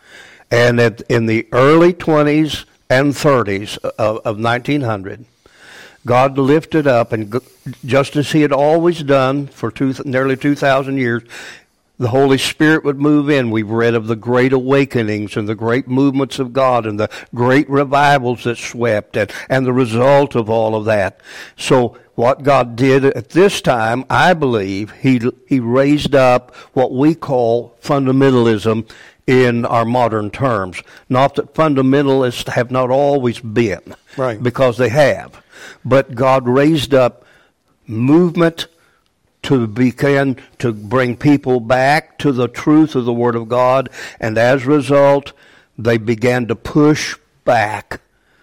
And at, in the early twenties and thirties of, of nineteen hundred, God lifted up, and just as he had always done for two, nearly two thousand years, the Holy Spirit would move in. We've read of the great awakenings and the great movements of God and the great revivals that swept, and, and the result of all of that. So what God did at this time, I believe, he he raised up what we call fundamentalism in our modern terms. Not that fundamentalists have not always been, right, because they have. But God raised up movement to begin to bring people back to the truth of the Word of God, and as a result, they began to push back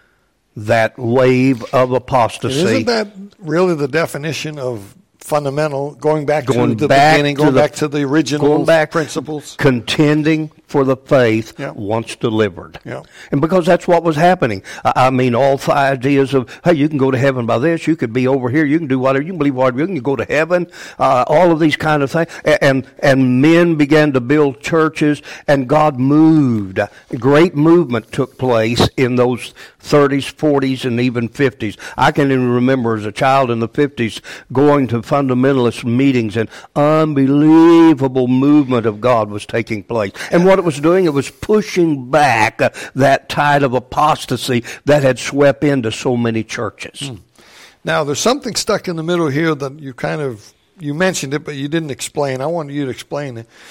that wave of apostasy. And isn't that really the definition of fundamental, going back going to the back beginning, to going the, back to the original going back, principles? Contending for the faith yeah. once delivered. Yeah. And because that's what was happening. I mean, all the ideas of, hey, you can go to heaven by this, you could be over here, you can do whatever, you can believe whatever, you can go to heaven, uh, all of these kind of things. And, and men began to build churches, and God moved. A great movement took place in those thirties, forties, and even fifties. I can even remember as a child in the fifties going to fundamentalist meetings, and unbelievable movement of God was taking place. And what it was doing, it was pushing back uh, that tide of apostasy that had swept into so many churches. Hmm. Now, there's something stuck in the middle here that you kind of, you mentioned it, but you didn't explain. I wanted you to explain it.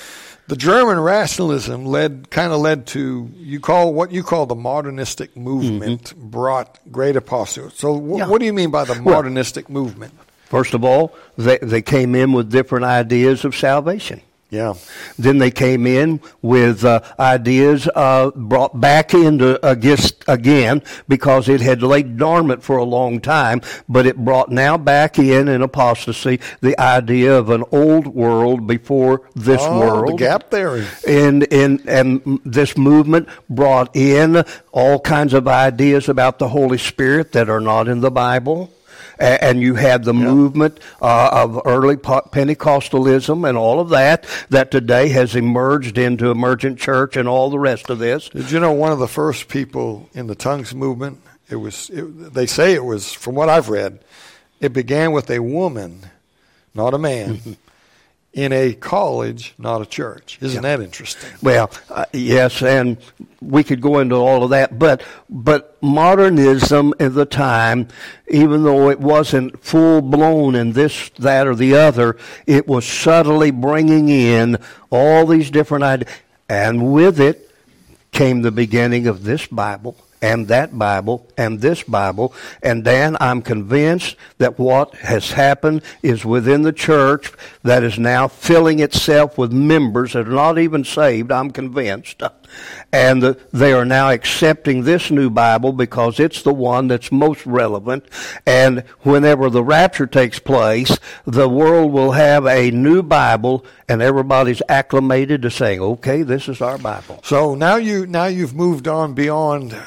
the German rationalism led kind of led to you call what you call the modernistic movement mm-hmm. brought great apostasy. So w- yeah. what do you mean by the modernistic well, movement? First of all, they they came in with different ideas of salvation. Yeah. Then they came in with uh, ideas uh, brought back into against, again because it had laid dormant for a long time, but it brought now back in in apostasy the idea of an old world before this oh, world. The gap theory. And, and, and this movement brought in all kinds of ideas about the Holy Spirit that are not in the Bible. And you had the yeah. movement uh, of early Pentecostalism and all of that, that today has emerged into emergent church and all the rest of this. Did you know one of the first people in the tongues movement, it was, it, they say it was, from what I've read, it began with a woman, not a man, in a college, not a church. Isn't yeah. that interesting? Well, uh, yes, and we could go into all of that, but but modernism at the time, even though it wasn't full-blown in this, that, or the other, it was subtly bringing in all these different ideas, and with it came the beginning of this Bible, and that Bible, and this Bible. And Dan, I'm convinced that what has happened is within the church that is now filling itself with members that are not even saved, I'm convinced. And the, they are now accepting this new Bible because it's the one that's most relevant. And whenever the rapture takes place, the world will have a new Bible, and everybody's acclimated to saying, okay, this is our Bible. So now, you, now you've moved on beyond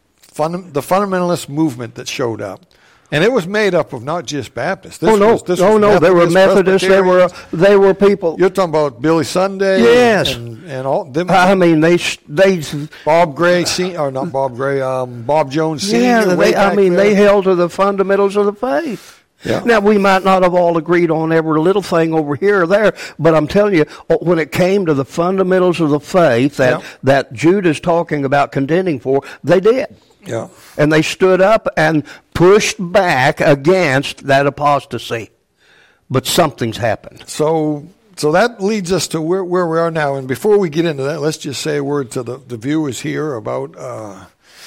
Fund, the fundamentalist movement that showed up, and it was made up of not just Baptists. This oh no, was, this oh was no, Methodist, they were Methodists. They were they were people. You're talking about Billy Sunday, yes, and, and all them. I mean, they they Bob Gray, or not Bob Gray, um, Bob Jones Senior. Yeah, they, I mean, there. They held to the fundamentals of the faith. Yeah. Now, we might not have all agreed on every little thing over here or there, but I'm telling you, when it came to the fundamentals of the faith that, yeah. that Jude is talking about contending for, they did. Yeah. And they stood up and pushed back against that apostasy. But something's happened. So so that leads us to where, where we are now. And before we get into that, let's just say a word to the, the viewers here about uh,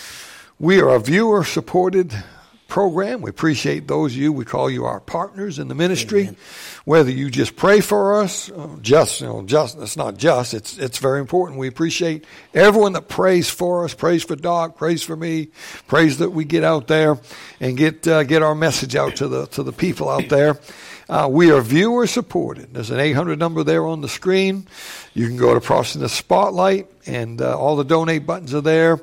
we are a viewer-supported program. We appreciate those of you. We call you our partners in the ministry. Amen. Whether you just pray for us, just, you know, just, it's not just, it's, it's very important. We appreciate everyone that prays for us, prays for Doc, prays for me, prays that we get out there and get, uh, get our message out to the, to the people out there. Uh, we are viewer supported. There's an eight hundred number there on the screen. You can go to Prophecy in the Spotlight, and uh, all the donate buttons are there.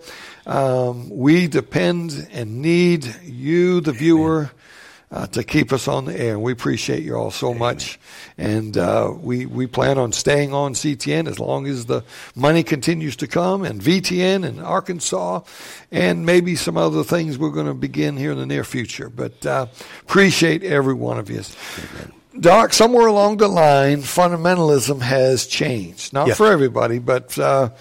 Um, we depend and need you, the viewer, uh, to keep us on the air. And we appreciate you all so much. And uh, we, we plan on staying on C T N as long as the money continues to come, and V T N and Arkansas, and maybe some other things we're going to begin here in the near future. But uh, appreciate every one of you. Amen. Doc, somewhere along the line, fundamentalism has changed. Not yes. for everybody, but... Uh,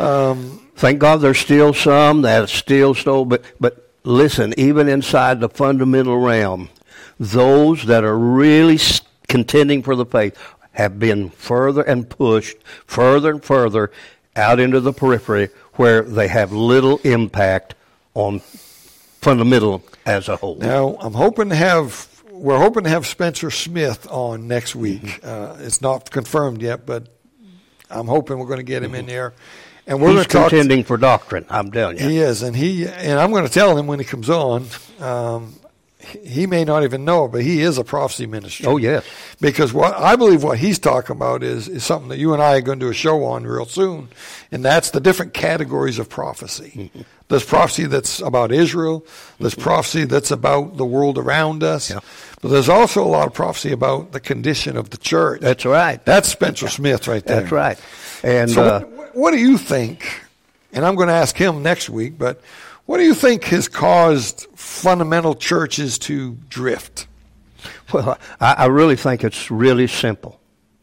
um, Thank God there's still some that still so, but, but listen, even inside the fundamental realm, those that are really contending for the faith have been further and pushed further and further out into the periphery where they have little impact on fundamental as a whole. Now, I'm hoping to have... We're hoping to have Spencer Smith on next week. Uh, it's not confirmed yet, but I'm hoping we're going to get him in there. And we're He's going to contending talk, for doctrine, I'm telling you. He is, and he and I'm going to tell him when he comes on. Um, he may not even know it, but he is a prophecy ministry. Oh, yes. Because what I believe what he's talking about is, is something that you and I are going to do a show on real soon, and that's the different categories of prophecy. Mm-hmm. There's prophecy that's about Israel. There's mm-hmm. prophecy that's about the world around us. Yeah. But there's also a lot of prophecy about the condition of the church. That's right. That's Spencer Smith right there. That's right. And so uh, what, what do you think, and I'm going to ask him next week, but what do you think has caused fundamental churches to drift? Well, I, I really think it's really simple.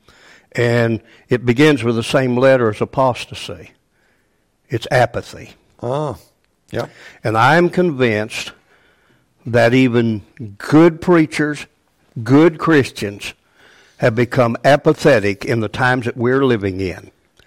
And it begins with the same letter as apostasy. It's apathy. Oh, yeah. And I'm convinced that even good preachers, good Christians, have become apathetic in the times that we're living in.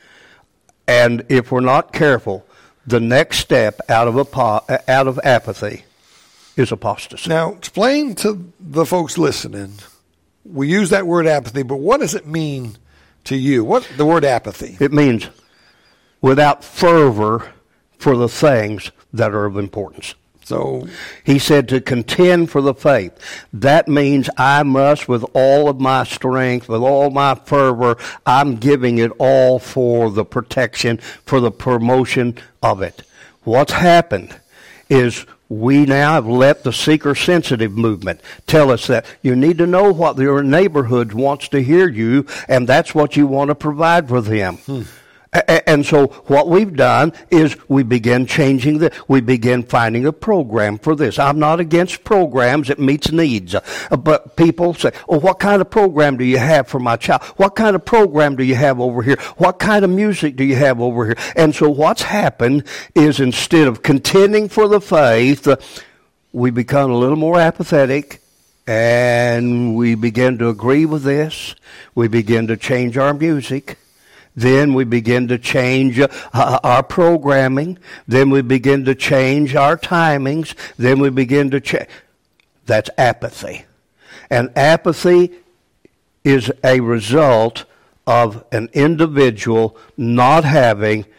And if we're not careful, the next step out of apo- out of apathy is apostasy. Now, explain to the folks listening. We use that word apathy, but what does it mean to you? What the word apathy? It means without fervor for the things that are of importance. So he said to contend for the faith. That means I must, with all of my strength, with all my fervor, I'm giving it all for the protection, for the promotion of it. What's happened is we now have let the seeker-sensitive movement tell us that you need to know what your neighborhood wants to hear you, and that's what you want to provide for them. Hmm. And so what we've done is we begin changing the, we begin finding a program for this. I'm not against programs. It meets needs. But people say, oh, what kind of program do you have for my child? What kind of program do you have over here? What kind of music do you have over here? And so what's happened is instead of contending for the faith, uh, we become a little more apathetic. And we begin to agree with this. We begin to change our music. Then we begin to change uh, our programming. Then we begin to change our timings. Then we begin to change. That's apathy. And apathy is a result of an individual not having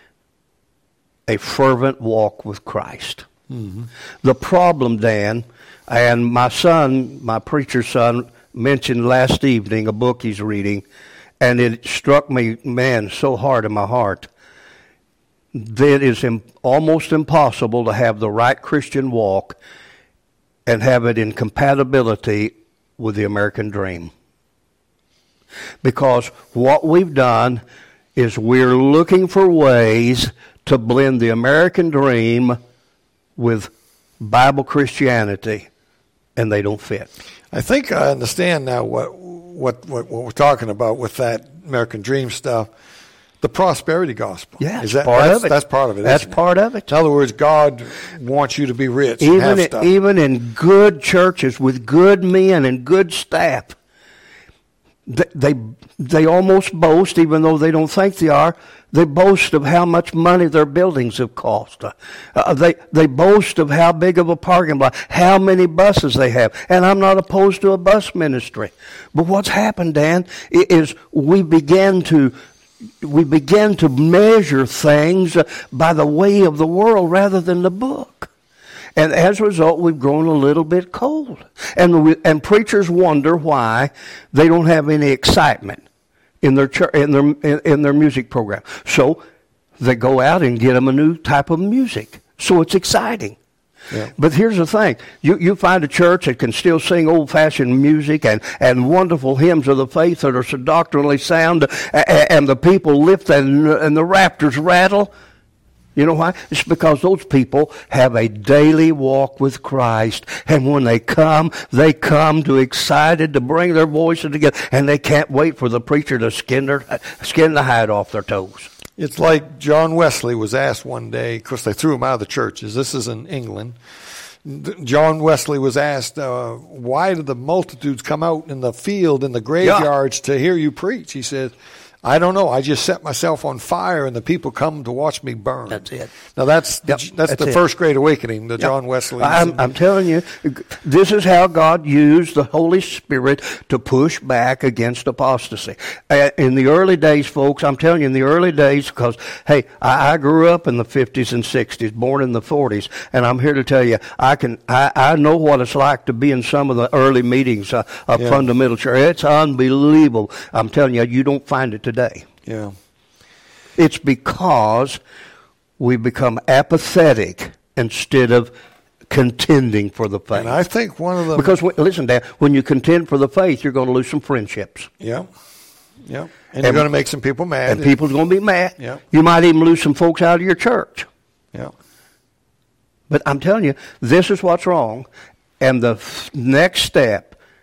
a fervent walk with Christ. Mm-hmm. The problem, Dan, and my son, my preacher's son, mentioned last evening a book he's reading. And it struck me, man, so hard in my heart that it is im- almost impossible to have the right Christian walk and have it in compatibility with the American dream. Because what we've done is we're looking for ways to blend the American dream with Bible Christianity, and they don't fit. I think I understand now what what what, what we're talking about with that American dream stuff. The prosperity gospel. Yeah, is that part that's, of it. That's part of it. That's isn't part it? of it. In other words, God wants you to be rich. Even and have in, stuff. even in good churches with good men and good staff, they, they they almost boast, even though they don't think they are. They boast of how much money their buildings have cost. Uh, they they boast of how big of a parking lot, how many buses they have. And I'm not opposed to a bus ministry. But what's happened, Dan, is we began to we began to measure things by the way of the world rather than the book. And as a result, we've grown a little bit cold. And we, and preachers wonder why they don't have any excitement in their church, in their in, in their music program. So they go out and get them a new type of music. So it's exciting. Yeah. But here's the thing. You you find a church that can still sing old-fashioned music and, and wonderful hymns of the faith that are so doctrinally sound, and, and the people lift and, and the rafters rattle. You know why? It's because those people have a daily walk with Christ. And when they come, they come to excited to bring their voices together. And they can't wait for the preacher to skin, their, skin the hide off their toes. It's like John Wesley was asked one day. Of course, they threw him out of the churches. This is in England. John Wesley was asked, uh, why do the multitudes come out in the field, in the graveyards, yeah. to hear you preach? He said, I don't know. I just set myself on fire, and the people come to watch me burn. That's it. Now, that's yep, the, that's, that's the it. first Great Awakening, the yep. John Wesley. I'm, I'm telling you, this is how God used the Holy Spirit to push back against apostasy. Uh, in the early days, folks, I'm telling you, in the early days, because, hey, I, I grew up in the fifties and sixties, born in the forties, and I'm here to tell you, I can I, I know what it's like to be in some of the early meetings uh, of yeah. fundamental church. It's unbelievable. I'm telling you, you don't find it today. Yeah. It's because we become apathetic instead of contending for the faith. And I think one of the... Because, listen, Dan, when you contend for the faith, you're going to lose some friendships. Yeah. Yeah. And, and you're going to make some people mad. And people's going to be mad. Yeah. You might even lose some folks out of your church. Yeah. But I'm telling you, this is what's wrong. And the f- next step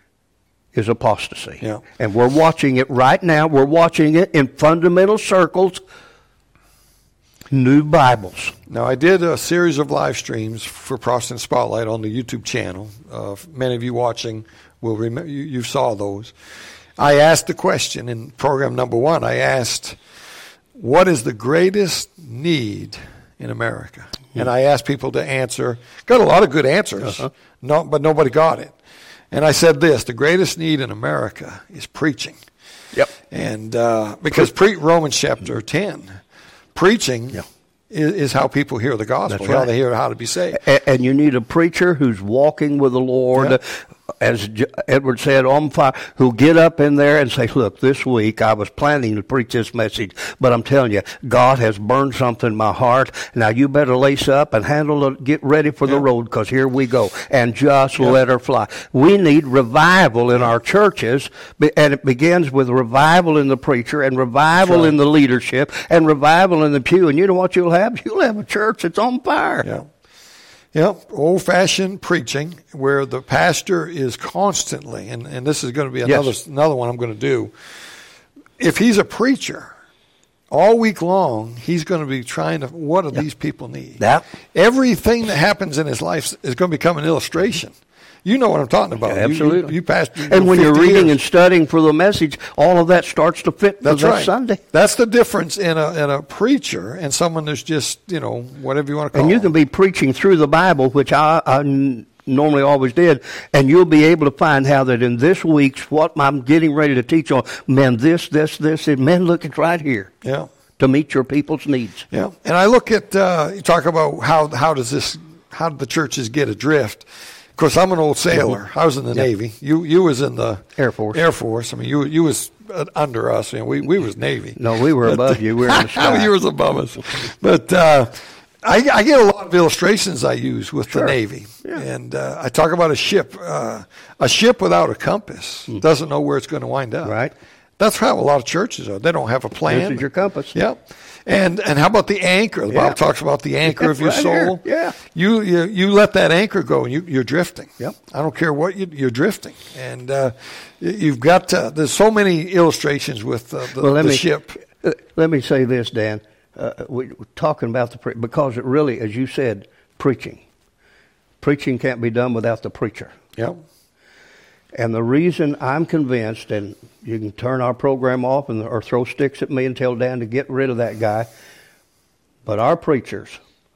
is apostasy. Yeah. And we're watching it right now. We're watching it in fundamental circles. New Bibles. Now, I did a series of live streams for Protestant Spotlight on the YouTube channel. Uh, many of you watching will remember, you, you saw those. I asked the question in program number one. I asked, what is the greatest need in America? Mm-hmm. And I asked people to answer. Got a lot of good answers, uh-huh. no, but nobody got it. And I said this: the greatest need in America is preaching. Yep. And uh, because pre- Romans chapter ten, preaching yeah. is, is how people hear the gospel, That's right. how they hear how to be saved. And, and you need a preacher who's walking with the Lord, yeah. as J- Edward said, on fire, who'll get up in there and say, look, this week I was planning to preach this message, but I'm telling you, God has burned something in my heart. Now you better lace up and handle it, get ready for yeah. the road, because here we go. And just yeah. let her fly. We need revival in our churches, and it begins with revival in the preacher, and revival right. in the leadership, and revival in the pew. And you know what you'll have? You'll have a church that's on fire. Yeah. Yep, old-fashioned preaching where the pastor is constantly, and, and this is going to be another yes. another one I'm going to do. If he's a preacher, all week long, he's going to be trying to, what do yep. these people need? That. Everything that happens in his life is going to become an illustration. You know what I'm talking about. Yeah, absolutely. You, you, you passed, you and when you're reading years. and studying for the message, all of that starts to fit That's for that right. Sunday. That's the difference in a in a preacher and someone who's just, you know, whatever you want to call And you them. can be preaching through the Bible, which I, I n- normally always did, and you'll be able to find how that in this week's, what I'm getting ready to teach on, man, this, this, this, and man, look, it's right here. Yeah. To meet your people's needs. Yeah. And I look at, uh, you talk about how how does this, how did the churches get adrift? Of course, I'm an old sailor. Mm-hmm. I was in the yep. Navy. You you was in the Air Force. Air Force. I mean, you you was under us. You know, we we was Navy. No, we were above you. We were in the sky. You was above us. But uh, I, I get a lot of illustrations I use with sure. the Navy, yeah. and uh, I talk about a ship. Uh, a ship without a compass mm. doesn't know where it's going to wind up. Right. That's how a lot of churches are. They don't have a plan. This is your compass. Yep. And and how about the anchor? The yeah. Bible talks about the anchor of your right soul. Here. Yeah. You, you you let that anchor go, and you, you're drifting. Yep. I don't care what you, you're drifting, and uh, you've got to, there's so many illustrations with uh, the, well, let the me, ship. Uh, let me say this, Dan. Uh, we, we're talking about the pre- because it really, as you said, preaching. Preaching can't be done without the preacher. Yep. And the reason I'm convinced, and you can turn our program off and or throw sticks at me and tell Dan to get rid of that guy, but our preachers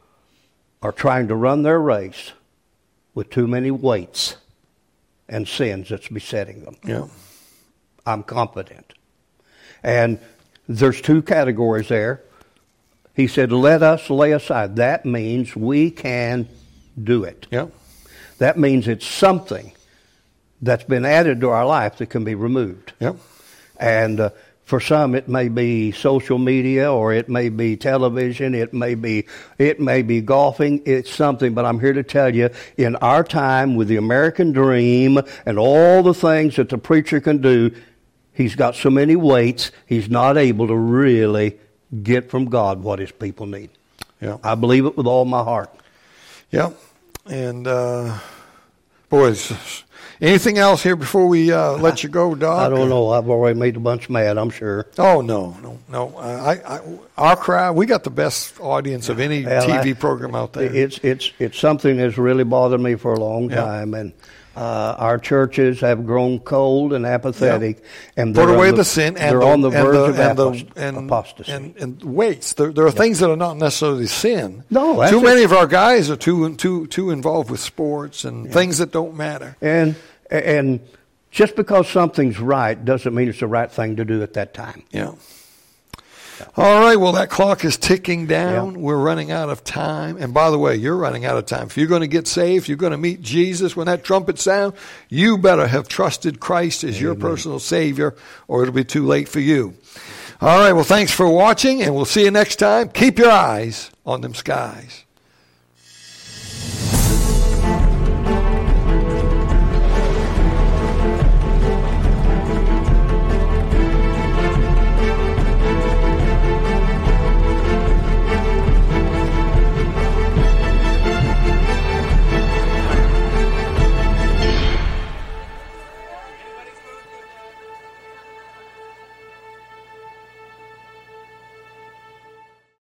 are trying to run their race with too many weights and sins that's besetting them. Yeah. I'm confident. And there's two categories there. He said, let us lay aside. That means we can do it. Yeah. That means it's something that's been added to our life that can be removed. Yep. And uh, for some, it may be social media, or it may be television, it may be it may be golfing. It's something, but I'm here to tell you, in our time with the American dream and all the things that the preacher can do, he's got so many weights, he's not able to really get from God what his people need. Yeah. I believe it with all my heart. Yeah. And, uh, boys, anything else here before we uh, let you go, Doc? I don't know. I've already made a bunch mad, I'm sure. Oh, no, no, no. Uh, I, I, our crowd, we got the best audience of any well, T V I, program out there. It's it's it's something that's really bothered me for a long time, yeah. and uh, our churches have grown cold and apathetic. Yeah. And put away the, the sin, and they're the, on the and verge the, of and apost- the, and, apostasy. And, and weights. There, there are yeah. things that are not necessarily sin. No, too it. many of our guys are too too too involved with sports and yeah. things that don't matter. And and just because something's right doesn't mean it's the right thing to do at that time. Yeah. All right, well, that clock is ticking down. Yeah. We're running out of time. And by the way, you're running out of time. If you're going to get saved, if you're going to meet Jesus when that trumpet sounds, you better have trusted Christ as Amen. Your personal Savior, or it'll be too late for you. All right, well, thanks for watching, and we'll see you next time. Keep your eyes on them skies.